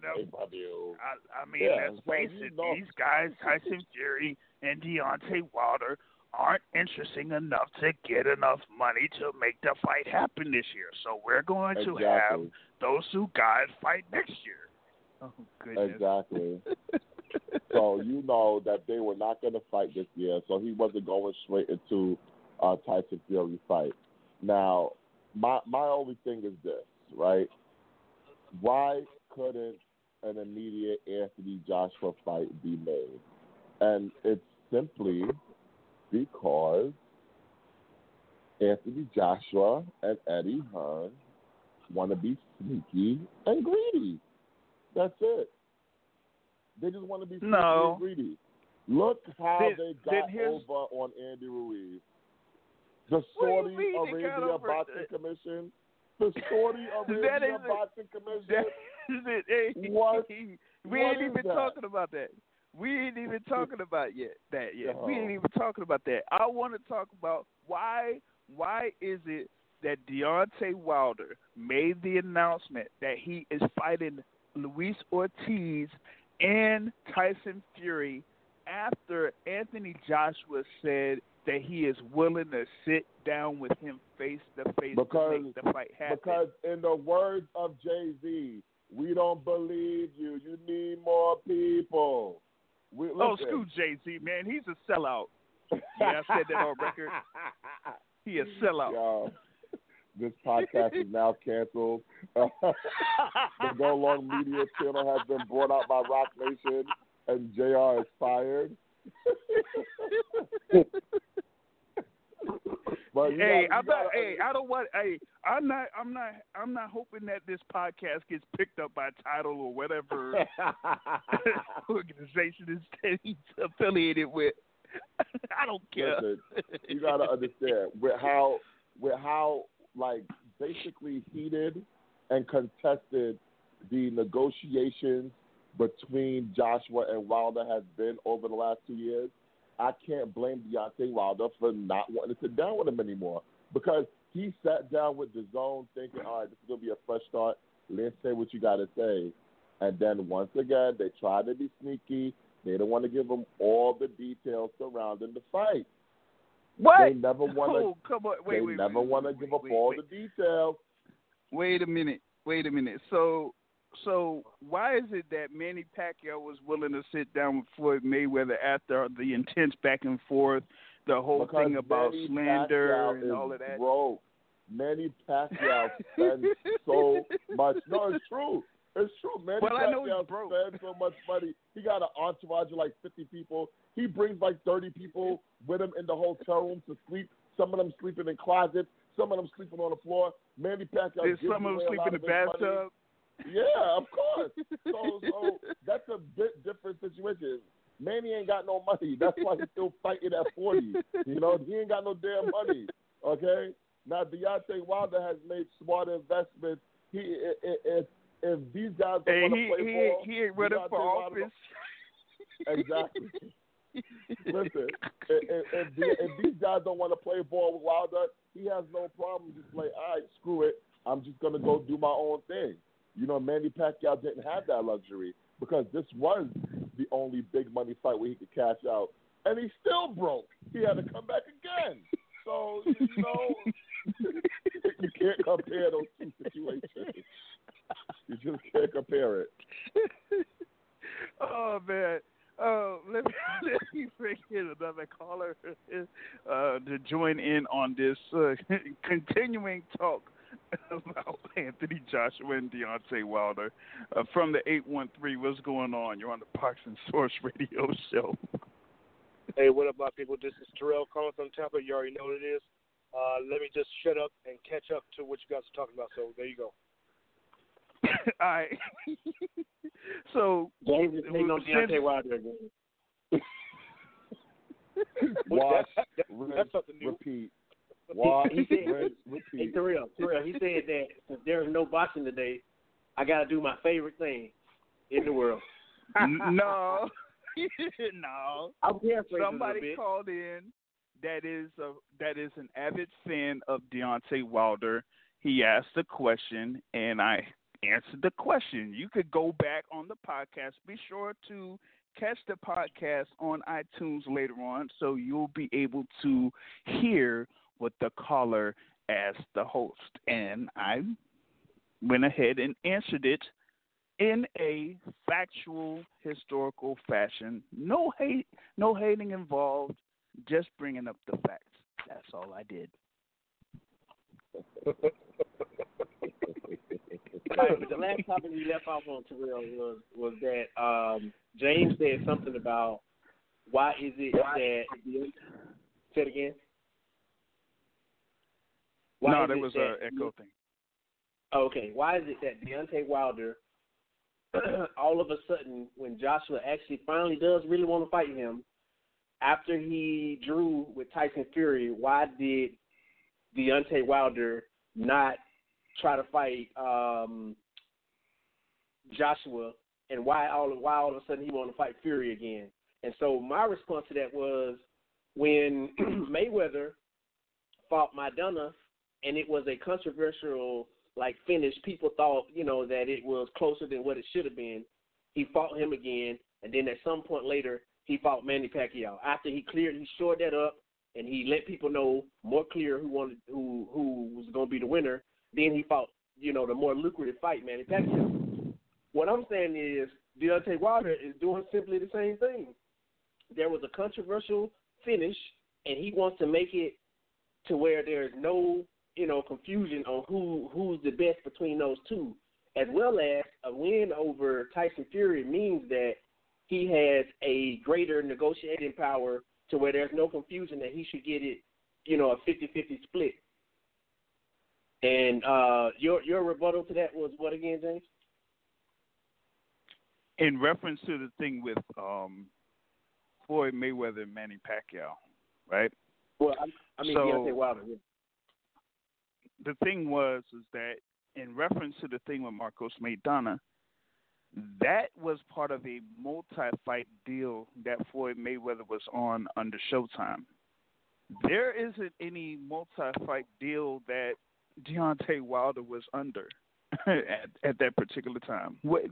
I mean, let's face it. These guys, Tyson Fury and Deontay Wilder, aren't interesting enough to get enough money to make the fight happen this year. So we're going to have those two guys fight next year. Oh, goodness. Exactly. So you know that they were not going to fight this year, so he wasn't going straight into a Tyson Fury fight. Now, my only thing is this, right? Why couldn't an immediate Anthony Joshua fight be made? And it's simply because Anthony Joshua and Eddie Hearn want to be sneaky and greedy. That's it. They just want to be sneaky and greedy. Look how they got over on Andy Ruiz. The Saudi Arabia Boxing Commission. The Saudi Arabia Boxing Commission. We ain't even talking about that. We ain't even talking about that yet. We ain't even talking about that. I want to talk about why is it that Deontay Wilder made the announcement that he is fighting Luis Ortiz and Tyson Fury after Anthony Joshua said that he is willing to sit down with him face to face to make the fight happen. Because in the words of Jay-Z, we don't believe you. You need more people. Screw Jay-Z, man. He's a sellout. Yeah, I said that on record. He a sellout. Yo, this podcast is now canceled. The Go Long Media channel has been brought out by Rock Nation, and JR is fired. But I'm not hoping that this podcast gets picked up by Tidal or whatever organization is he's affiliated with. I don't care. Listen, you gotta understand with how like basically heated and contested the negotiations between Joshua and Wilder has been over the last 2 years. I can't blame Deontay Wilder for not wanting to sit down with him anymore because he sat down with DAZN thinking, all right, this is going to be a fresh start. Let's say what you got to say. And then once again, they tried to be sneaky. They didn't want to give him all the details surrounding the fight. What? They never want to. Come on. They never want to give up all the details. Wait a minute. So why is it that Manny Pacquiao was willing to sit down with Floyd Mayweather after the intense back and forth, the whole thing about slander and all of that? Broke. Manny Pacquiao spends so much. No, it's true. It's true. Manny Pacquiao spends so much money. He got an entourage of like 50 people. He brings like 30 people with him in the hotel room to sleep. Some of them sleeping in closets. Some of them sleeping on the floor. Manny Pacquiao. Some of them sleep in the bathtub. Yeah, of course. So that's a bit different situation. Manny ain't got no money. That's why he's still fighting at 40. You know, he ain't got no damn money. Okay? Now, Deontay Wilder has made smart investments. If these guys don't want to play ball, he ain't running for office. Exactly. Listen, if these guys don't want to play ball with Wilder, he has no problem just like, all right, screw it. I'm just going to go do my own thing. You know, Manny Pacquiao didn't have that luxury because this was the only big money fight where he could cash out. And he still broke. He had to come back again. So, you know, you can't compare those two situations. You just can't compare it. Oh, man. Let me bring in another caller to join in on this continuing talk about Anthony Joshua and Deontay Wilder from the 813. What's going on? You're on the Boxing Source Radio show. Hey, what up, my people? This is Terrell calling from Tampa. You already know what it is. Let me just shut up and catch up to what you guys are talking about. So there you go. All right. So, James is taking on Deontay Wilder again. Watch, that's something new. repeat. Watch, he said, repeat. Hey, Terrell, he said that since there is no boxing today, I got to do my favorite thing in the world. No. I'm paraphrasing Somebody a bit. called in that is an avid fan of Deontay Wilder. He asked a question, and I answered the question. You could go back on the podcast. Be sure to catch the podcast on iTunes later on, so you'll be able to hear what the caller asked the host. And I went ahead and answered it in a factual, historical fashion. No hate, no hating involved, just bringing up the facts. That's all I did. Right, but the last topic we left off on, Terrell, was that James said something about why is it that say it again? No, there was an echo thing. Okay, why is it that Deontay Wilder, all of a sudden, when Joshua actually finally does really want to fight him, after he drew with Tyson Fury, why did Deontay Wilder not try to fight Joshua, and why all of a sudden he wanted to fight Fury again? And so my response to that was when Mayweather fought Maidana, and it was a controversial finish. People thought that it was closer than what it should have been. He fought him again, and then at some point later he fought Manny Pacquiao. After he shored that up, and he let people know more clear who was going to be the winner. Then he fought, the more lucrative fight, Manny Pacquiao. What I'm saying is Deontay Wilder is doing simply the same thing. There was a controversial finish, and he wants to make it to where there's no, confusion on who's the best between those two, as well as a win over Tyson Fury means that he has a greater negotiating power to where there's no confusion that he should get it, a 50-50 split. And your rebuttal to that was what again, James? In reference to the thing with Floyd Mayweather and Manny Pacquiao, right? Well, I mean Deontay Wilder. Yeah. The thing is that in reference to the thing with Marcos Maidana, that was part of a multi-fight deal that Floyd Mayweather was on under Showtime. There isn't any multi-fight deal that Deontay Wilder was under at that particular time. What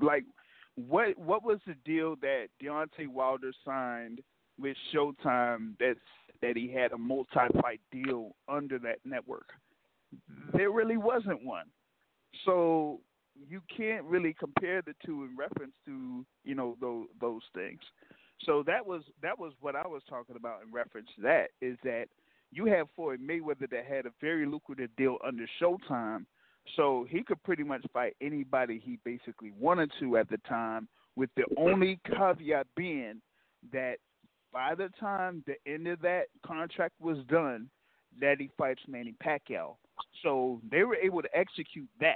was the deal that Deontay Wilder signed with Showtime that he had a multi-fight deal under that network? There really wasn't one. So you can't really compare the two in reference to those things. So that was what I was talking about in reference to that, is that you have Floyd Mayweather that had a very lucrative deal under Showtime, so he could pretty much fight anybody he basically wanted to at the time, with the only caveat being that by the time the end of that contract was done, that he fights Manny Pacquiao. So they were able to execute that.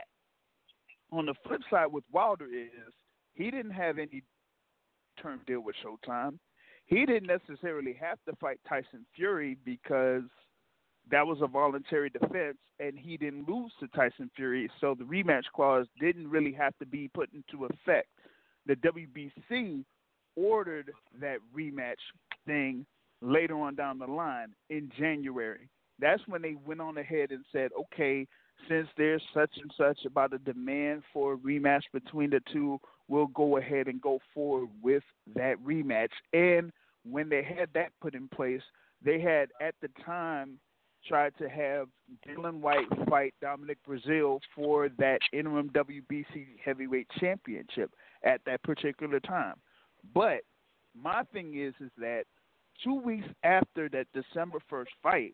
On the flip side with Wilder is he didn't have any term deal with Showtime. He didn't necessarily have to fight Tyson Fury because that was a voluntary defense, and he didn't lose to Tyson Fury, so the rematch clause didn't really have to be put into effect. The WBC ordered that rematch thing later on down the line in January. That's when they went on ahead and said, okay, since there's such and such about a demand for a rematch between the two, we'll go ahead and go forward with that rematch. And when they had that put in place, they had at the time tried to have Dylan White fight Dominic Breazeale for that interim WBC heavyweight championship at that particular time. But my thing is that 2 weeks after that December 1st fight,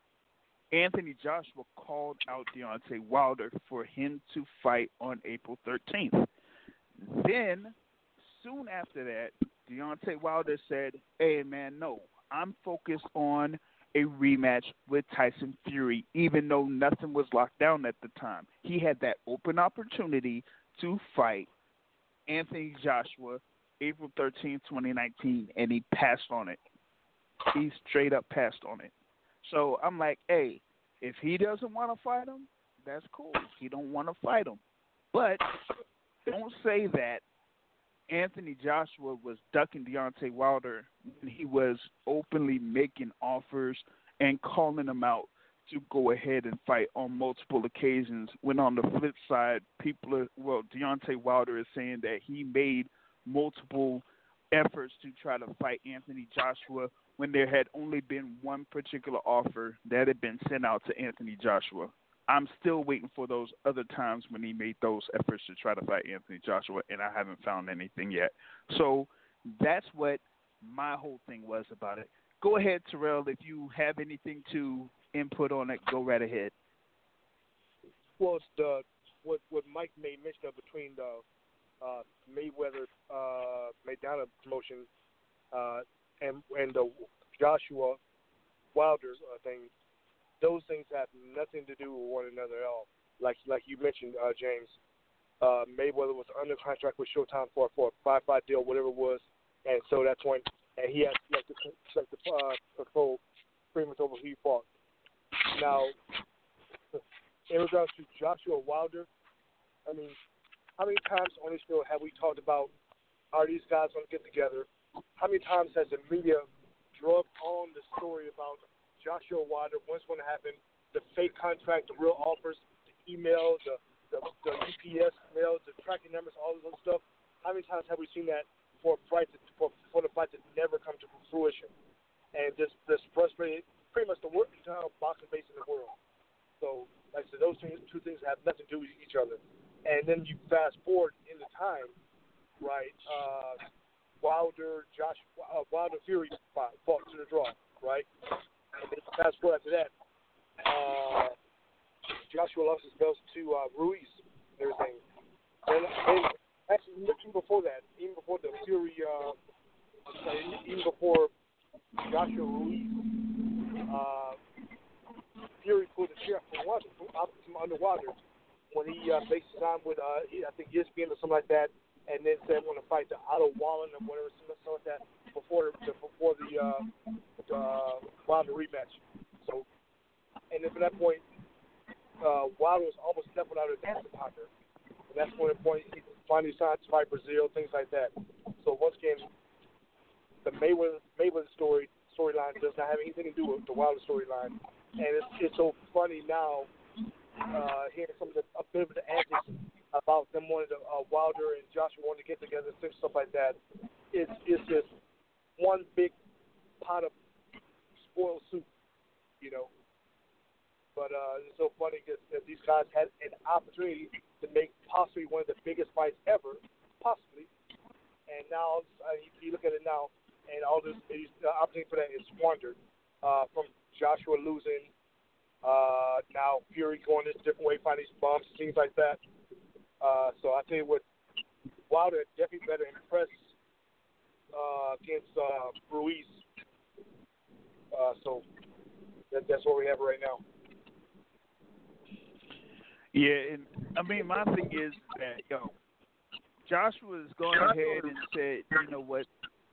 Anthony Joshua called out Deontay Wilder for him to fight on April 13th. Then, soon after that, Deontay Wilder said, hey, man, no, I'm focused on a rematch with Tyson Fury, even though nothing was locked down at the time. He had that open opportunity to fight Anthony Joshua April 13th, 2019, and he passed on it. He straight up passed on it. So I'm like, hey, if he doesn't want to fight him, that's cool. He don't want to fight him. But don't say that Anthony Joshua was ducking Deontay Wilder when he was openly making offers and calling him out to go ahead and fight on multiple occasions, when on the flip side, Deontay Wilder is saying that he made multiple efforts to try to fight Anthony Joshua when there had only been one particular offer that had been sent out to Anthony Joshua. I'm still waiting for those other times when he made those efforts to try to fight Anthony Joshua, and I haven't found anything yet. So that's what my whole thing was about it. Go ahead, Terrell. If you have anything to input on it, go right ahead. Well, it's what Mike made mention of between the Mayweather Maidana promotion and the Joshua Wilder thing. Those things have nothing to do with one another at all. Like you mentioned, James, Mayweather was under contract with Showtime for a 5-5 deal, whatever it was, and so that's when he had to control pretty much over who he fought. Now, in regards to Joshua Wilder, I mean, how many times on this show have we talked about are these guys going to get together? How many times has the media drugged on the story about Joshua Wilder, what's going to happen, the fake contract, the real offers, the emails, the UPS mails, the tracking numbers, all this other stuff? How many times have we seen that for the fight that never come to fruition? And just frustrated, pretty much the worst boxing base in the world. So, like I said, those two things have nothing to do with each other. And then you fast forward in the time, right? Wilder Fury fought to the draw, right? And then fast forward after that, Joshua lost his belts to Ruiz and everything. And actually, even before that, even before the Fury, even before Joshua Ruiz, Fury pulled the chair from under Wilder when he basically signed with I think ESPN or something like that, and then said want to fight the Otto Wallen or whatever, something like that before the Wilder rematch. So, and then from that point, Wilder was almost left without a dancing partner, and that's when he finally signed to fight Brazil, things like that. So once again, the Mayweather storyline does not have anything to do with the Wilder storyline, and it's so funny now hearing some of a bit of the antics about them wanting to Wilder and Joshua wanting to get together and stuff like that. It's just one big pot of spoiled soup, you know. But it's so funny because these guys had an opportunity to make possibly one of the biggest fights ever, possibly. And now you look at it now, and all this the opportunity for that is squandered from Joshua losing. Now Fury going this different way, finding these bumps, things like that. So I tell you what, Wilder definitely better impress against Ruiz. So that's what we have right now. Yeah, and I mean, my thing is that Joshua's gone ahead and said, you know what,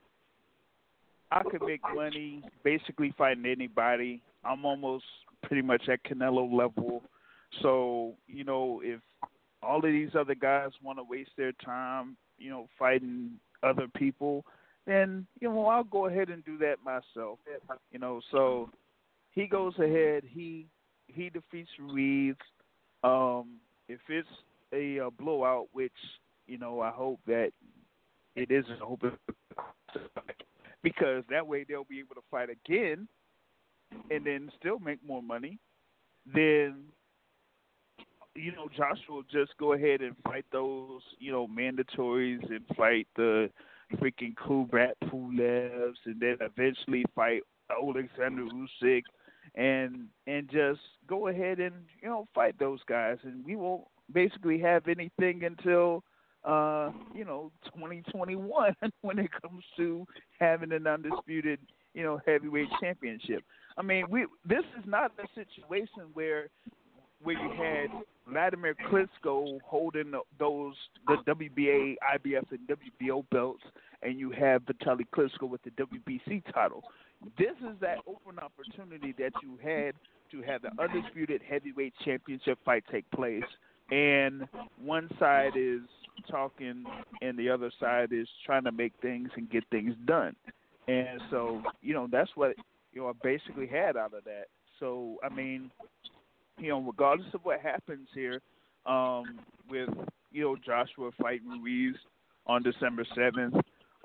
I could make money basically fighting anybody. I'm almost pretty much at Canelo level. So, you know, if all of these other guys want to waste their time, you know, fighting other people, then, you know, I'll go ahead and do that myself. You know, so he goes ahead, he defeats Ruiz. If it's a blowout, which, you know, I hope that it isn't, I hope because that way they'll be able to fight again and then still make more money. Then, you know, Joshua will just go ahead and fight those, you know, mandatories and fight the freaking Kubrat Pulevs and then eventually fight Alexander Usyk and just go ahead and, you know, fight those guys. And we won't basically have anything until, you know, 2021 when it comes to having an undisputed, you know, heavyweight championship. I mean, this is not a situation where you had Vladimir Klitschko holding the WBA, IBF, and WBO belts, and you have Vitaly Klitschko with the WBC title. This is that open opportunity that you had to have the undisputed heavyweight championship fight take place, and one side is talking and the other side is trying to make things and get things done. And so, you know, that's what, you know, I basically had out of that. So, I mean, you know, regardless of what happens here with, you know, Joshua fighting Ruiz on December 7th,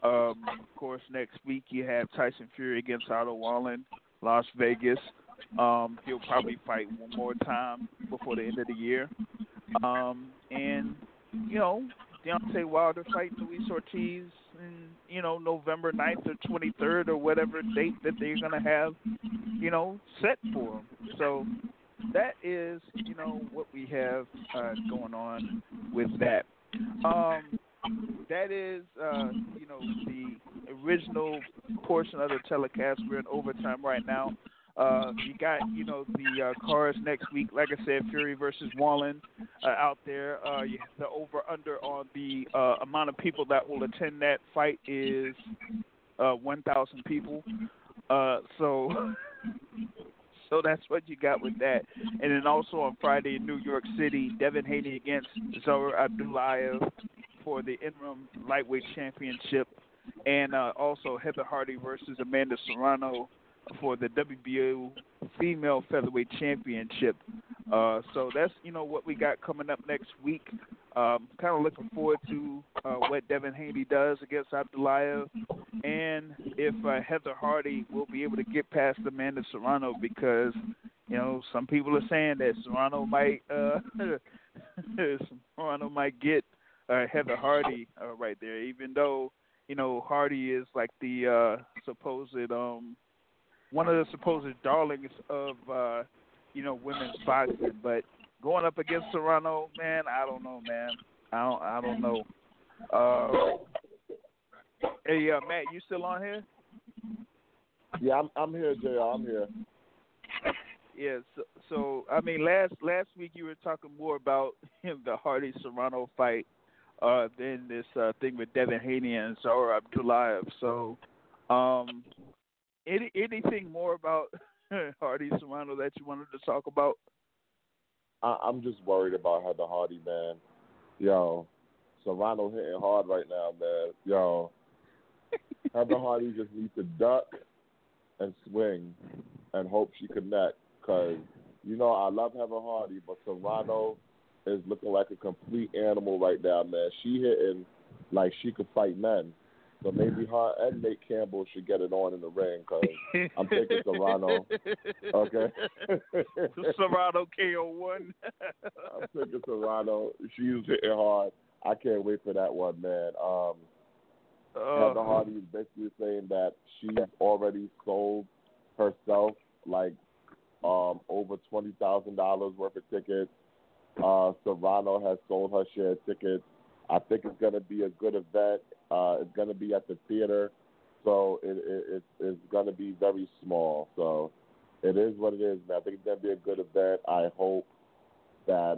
Of course, next week you have Tyson Fury against Otto Wallen, Las Vegas. He'll probably fight one more time before the end of the year. And, you know, Deontay Wilder fighting Luis Ortiz in, you know, November 9th or 23rd or whatever date that they're going to have, you know, set for him. So that is, you know, what we have going on with that. That is, you know, the original portion of the telecast. We're in overtime right now. You got, you know, the cards next week. Like I said, Fury versus Wallen out there. The over-under on the amount of people that will attend that fight is 1,000 people. So that's what you got with that. And then also on Friday in New York City, Devin Haney against Zohar Abdullayev for the interim lightweight championship. And also Heather Hardy versus Amanda Serrano for the WBO female featherweight championship. So that's, you know, what we got coming up next week. Kind of looking forward to what Devin Haney does against Abdullayev, and if Heather Hardy will be able to get past Amanda Serrano, because, you know, some people are saying that Serrano might get Heather Hardy right there, even though, you know, Hardy is like the supposed one of the supposed darlings of, you know, women's boxing. But going up against Serrano, man, I don't know, man. I don't know. Hey, Matt, you still on here? Yeah, I'm here, JR. I'm here. Yeah, so I mean, last week you were talking more about the Hardy Serrano fight than this thing with Devin Haney and Zohar Abdullayev. So, anything more about Hardy Serrano that you wanted to talk about? I'm just worried about Heather Hardy, man. Yo, Serrano hitting hard right now, man. Yo, Heather Hardy just needs to duck and swing and hope she connect. Because, you know, I love Heather Hardy, but Serrano is looking like a complete animal right now, man. She hitting like she could fight men. So maybe her and Nate Campbell should get it on in the ring, because I'm taking Serrano. Okay? Serrano KO1. I'm taking Serrano. She's hitting hard. I can't wait for that one, man. Heather Hardy is basically saying that she's already sold herself like over $20,000 worth of tickets. Serrano has sold her share of tickets. I think it's going to be a good event. It's going to be at the theater, so it's going to be very small. So it is what it is, man. I think it's going to be a good event. I hope that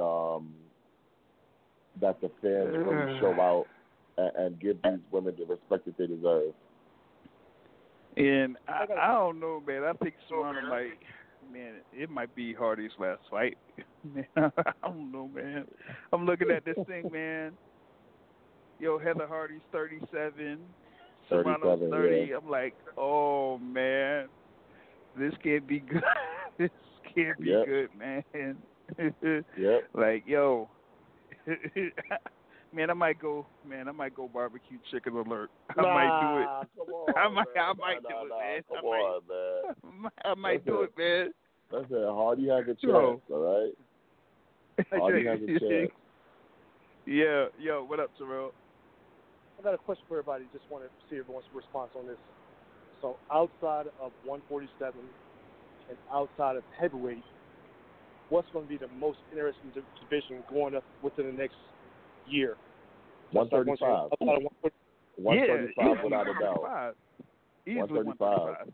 that the fans really show out and give these women the respect that they deserve. And I don't know, man. I think Serrano might, man, it might be Hardy's last fight. Man, I don't know, man. I'm looking at this thing, man. Yo, Heather Hardy's 37, Serrano's 30. Yeah. I'm like, oh, man, this can't be good. This can't be good, man. Like, yo, man, I might go barbecue chicken alert. I might do it. Come on, I might do it, man. Come on, man. I might do it, man. That's it. Hardy has a chance, all right? Hardy has a chance. Yeah. Yo, what up, Terrell? I got a question for everybody. Just want to see everyone's response on this. So outside of 147 and outside of heavyweight, what's going to be the most interesting division going up within the next year? 135. 135 without a doubt. Easily 135.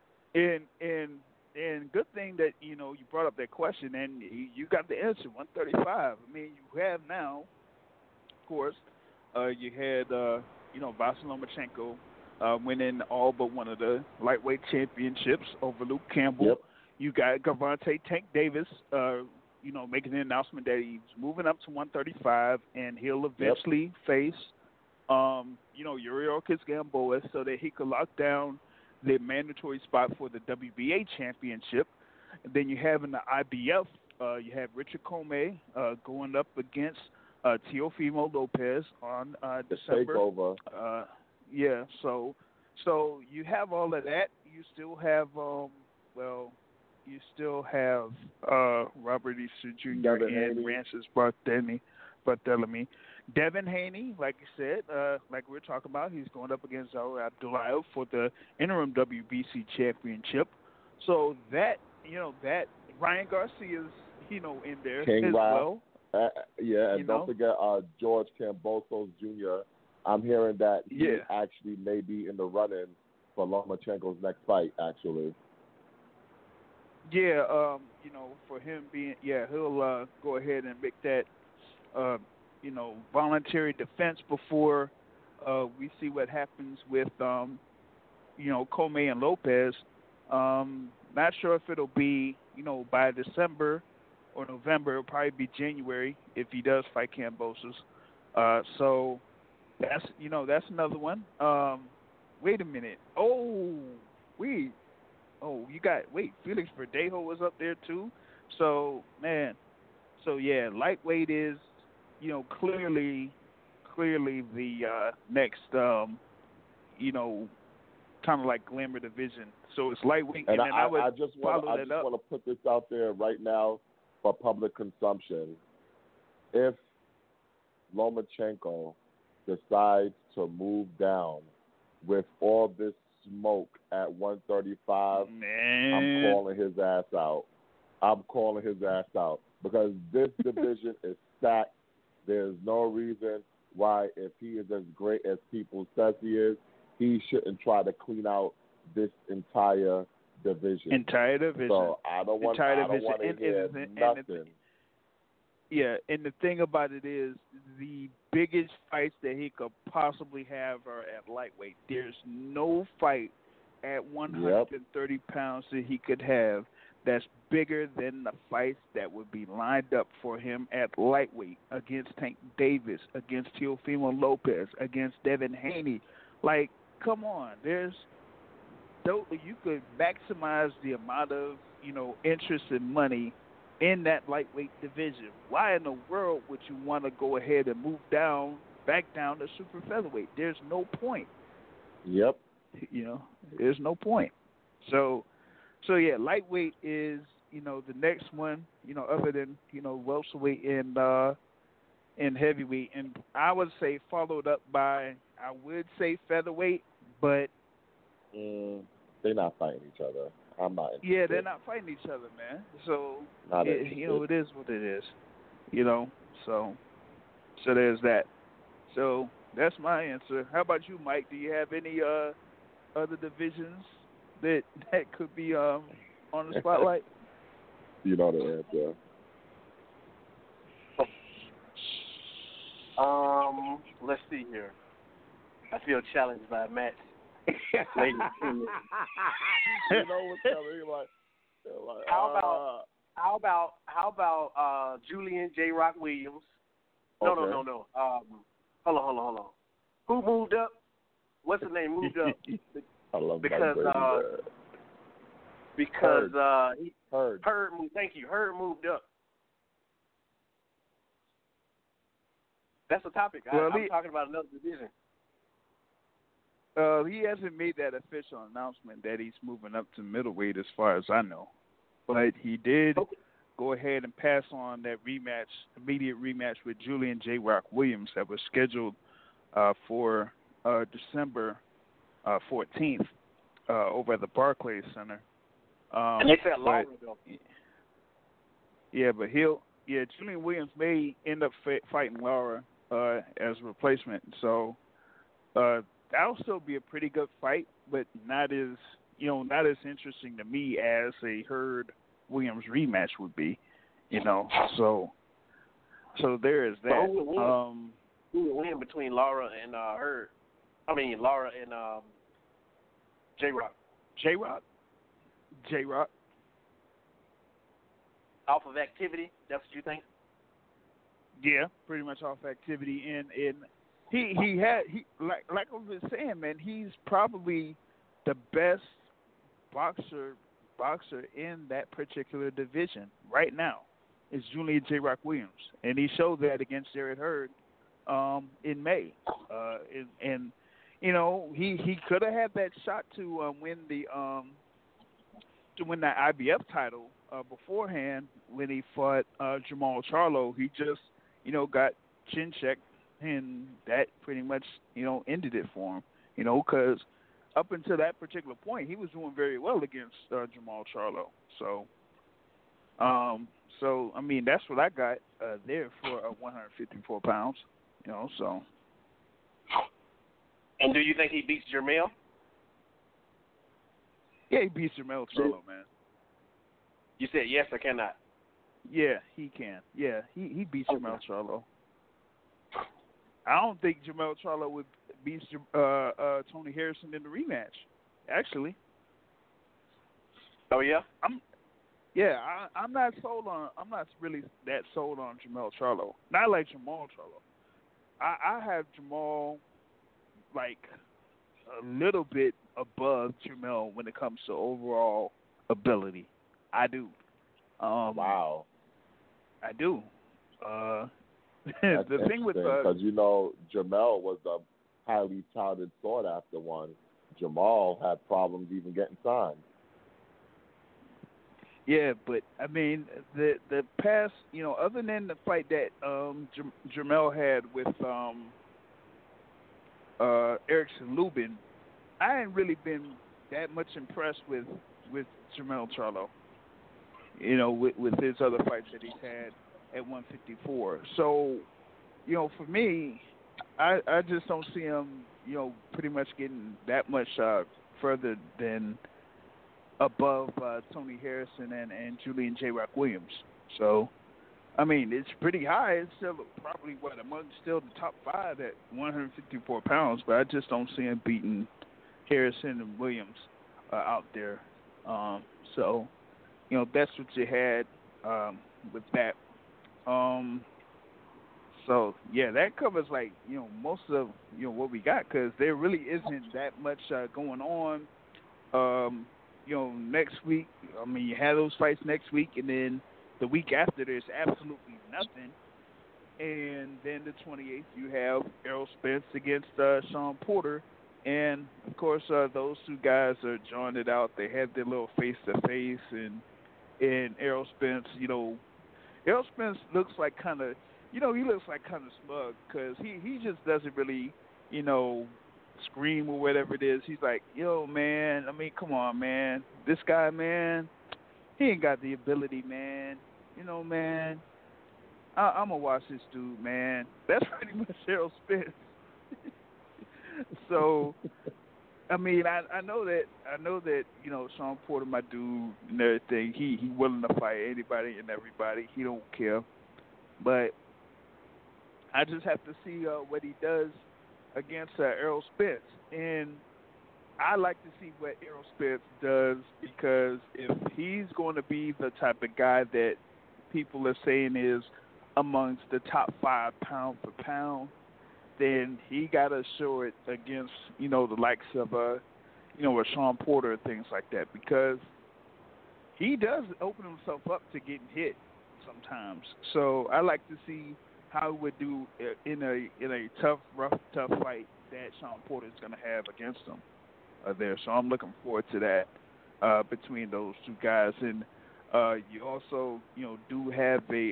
And good thing that, you know, you brought up that question and you got the answer, 135. I mean, you have now, of course, you had, you know, Vasily Lomachenko winning all but one of the lightweight championships over Luke Campbell. Yep. You got Gervonta Tank Davis, you know, making the announcement that he's moving up to 135, and he'll eventually face, you know, Yuri Ortiz Gamboa, so that he could lock down the mandatory spot for the WBA championship. And then you have in the IBF, you have Richard Comey going up against Teofimo Lopez on December. Takeover. yeah. So you have all of that. You still have you still have Robert Easter Jr. Devin and Haney. Francis Barthélemy. Devin Haney, like you said, like we were talking about, he's going up against Zaur Abdulayev for the interim WBC championship. So that that Ryan Garcia's in there King as Ralph. well. Yeah, and don't forget George Kambosos Jr. I'm hearing that he actually may be in the running for Lomachenko's next fight, actually. Yeah, for him being, he'll go ahead and make that, voluntary defense before we see what happens with, Comey and Lopez. Not sure if it'll be, by December or November. It'll probably be January if he does fight Kambosos. So that's another one. Wait a minute. Felix Verdejo was up there too. So lightweight is, clearly the next, kind of like glamour division. So it's lightweight, and then I just want to put this out there right now for public consumption. If Lomachenko decides to move down with all this smoke at 135, man, I'm calling his ass out. Because this division is stacked. There's no reason why, if he is as great as people says he is, he shouldn't try to clean out this entire division. So I don't want to hear nothing. And the thing about it is, the biggest fights that he could possibly have are at lightweight. There's no fight at 130 pounds that he could have that's bigger than the fights that would be lined up for him at lightweight against Tank Davis, against Teofimo Lopez, against Devin Haney. Like, come on, you could maximize the amount of interest and money in that lightweight division. Why in the world would you want to go ahead and move back down to super featherweight? There's no point. Yep. There's no point. So yeah, lightweight is the next one. Other than welterweight and heavyweight, and I would say followed up by featherweight, but they're not fighting each other. I'm not interested. Yeah, they're not fighting each other, man. So it is what it is. So there's that. So that's my answer. How about you, Mike? Do you have any other divisions that could be on the spotlight? You know the answer. Let's see here. I feel challenged by Matt. You know what's coming? Like, how about Julian J. Rock Williams? No. Hold on. Who moved up? What's his name? Moved up. I love because Hurd moved. Thank you. Hurd moved up. That's the topic. I'm talking about another division. He hasn't made that official announcement that he's moving up to middleweight, as far as I know. But he did go ahead and pass on that immediate rematch with Julian J. Rock Williams that was scheduled for December 14th over at the Barclays Center. And they said Lara, though. Yeah, but Julian Williams may end up fighting Lara as a replacement. So that'll still be a pretty good fight, but not as interesting to me as a Hurd Williams rematch would be. So there is that. Who would win between Lara and Hurd? I mean, Lara and J-Rock. J-Rock. Off of activity, that's what you think? Yeah, pretty much off activity, and he like I was saying, man, he's probably the best boxer in that particular division right now. Is Julian J. Rock Williams, and he showed that against Jarrett Hurd in May, and he could have had that shot to win that IBF title beforehand when he fought Jamal Charlo. He just got chin checked, and that pretty much ended it for him. Because up until that particular point, he was doing very well against Jamal Charlo. So, I mean, that's what I got there for 154 pounds. So. And do you think he beats Jermell? Yeah, he beats Jamal Charlo, man. You said yes or cannot? Yeah, he can. Yeah, he beats Jamal Charlo. I don't think Jamal Charlo would beat Tony Harrison in the rematch. Actually. Oh yeah. I'm not sold on. I'm not really that sold on Jamal Charlo. Not like Jamal Charlo. I have Jamal like a little bit above Jamel when it comes to overall ability. I do. Wow. I do. That's the thing with because Jamel was a highly touted sought after one. Jamal had problems even getting signed. Yeah, but I mean the past, other than the fight that Jamel had with Erickson Lubin, I ain't really been that much impressed with Jamel Charlo. With his other fights that he's had at 154. So, for me, I just don't see him, pretty much getting that much further than above Tony Harrison and Julian J. Rock Williams. So, I mean, it's pretty high. It's still probably among still the top 5 at 154 pounds, but I just don't see him beating Harrison and Williams out there. So, that's what you had with that. So yeah, that covers most of what we got, because there really isn't that much going on. Next week, I mean, you have those fights next week, and then the week after there's absolutely nothing. And then the 28th, you have Errol Spence against Sean Porter. And, of course, those two guys are joined it out. They had their little face-to-face, and Errol Spence, Errol Spence looks like kind of, he looks like kind of smug, because he just doesn't really, scream or whatever it is. He's like, yo, man, I mean, come on, man. This guy, man, he ain't got the ability, man. Man, I'm going to watch this dude, man. That's pretty much Errol Spence. So, I mean, I know that Sean Porter, my dude, and everything. He willing to fight anybody and everybody. He don't care. But I just have to see what he does against Errol Spence, and I like to see what Errol Spence does, because if he's going to be the type of guy that people are saying is amongst the top 5 pound for pound, then he got to show it against the likes of a Sean Porter and things like that, because he does open himself up to getting hit sometimes. So I like to see how he would do in a tough fight that Sean Porter is going to have against him there. So I'm looking forward to that between those two guys. And you also do have a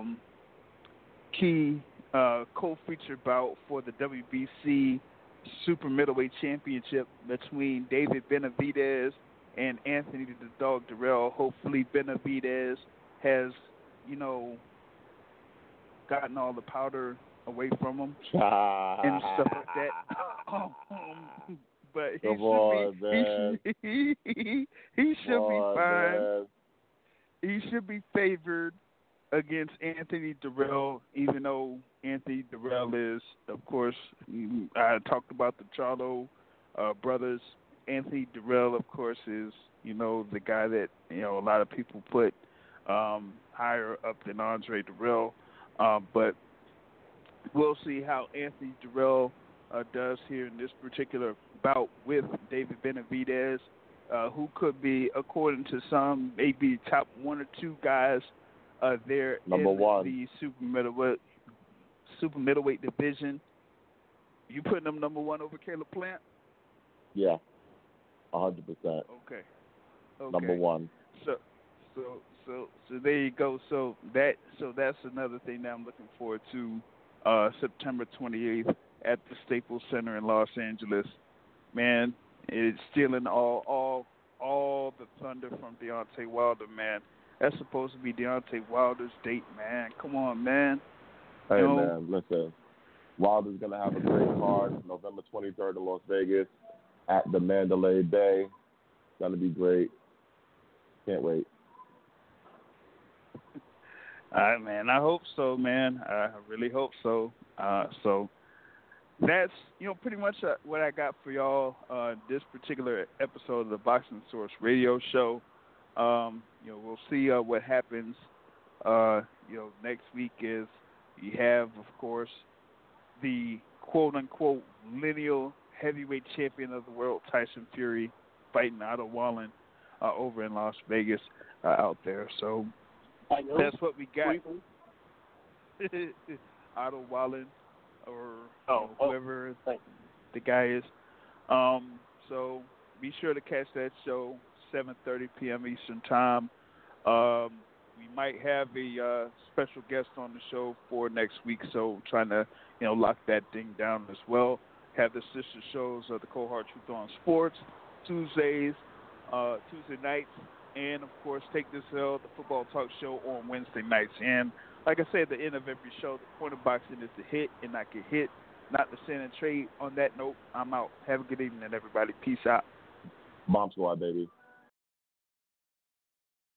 key co-feature bout for the WBC Super Middleweight Championship between David Benavidez and Anthony the Dog Durrell. Hopefully Benavidez has, gotten all the powder away from him and stuff like that. But he should be fine. Man. He should be favored against Anthony Durrell, even though Anthony Durrell is, of course, I talked about the Charlo brothers. Anthony Durrell, of course, is, the guy that, a lot of people put higher up than Andre Durrell. But we'll see how Anthony Durrell does here in this particular bout with David Benavidez, who could be, according to some, maybe top 1 or 2 guys there Number in one. the super middleweight division. You putting them number one over Caleb Plant? Yeah, 100%. Okay. Number one. So there you go. So that's another thing that I'm looking forward to. September 28th at the Staples Center in Los Angeles. Man, it's stealing all the thunder from Deontay Wilder, man. That's supposed to be Deontay Wilder's date, man. Come on, man. Hey, man, listen. Wilder's going to have a great card November 23rd in Las Vegas at the Mandalay Bay. It's going to be great. Can't wait. All right, man. I hope so, man. I really hope so. So that's, pretty much what I got for y'all this particular episode of the Boxing Source Radio Show. We'll see what happens. Next week is you have, of course, the quote-unquote lineal heavyweight champion of the world, Tyson Fury, fighting Otto Wallin over in Las Vegas out there. So that's what we got. Otto Wallin or whoever the guy is. So be sure to catch that show, 7:30 p.m. Eastern Time. We might have a special guest on the show for next week, so trying to lock that thing down as well. Have the sister shows of the Cold Hard Truth on Sports Tuesday nights, and of course Take This L, the football talk show on Wednesday nights. And like I said at the end of every show, the point of boxing is to hit and not get hit, not to send and trade. On that note, I'm out. Have a good evening, everybody. Peace out. Bomb Squad, baby.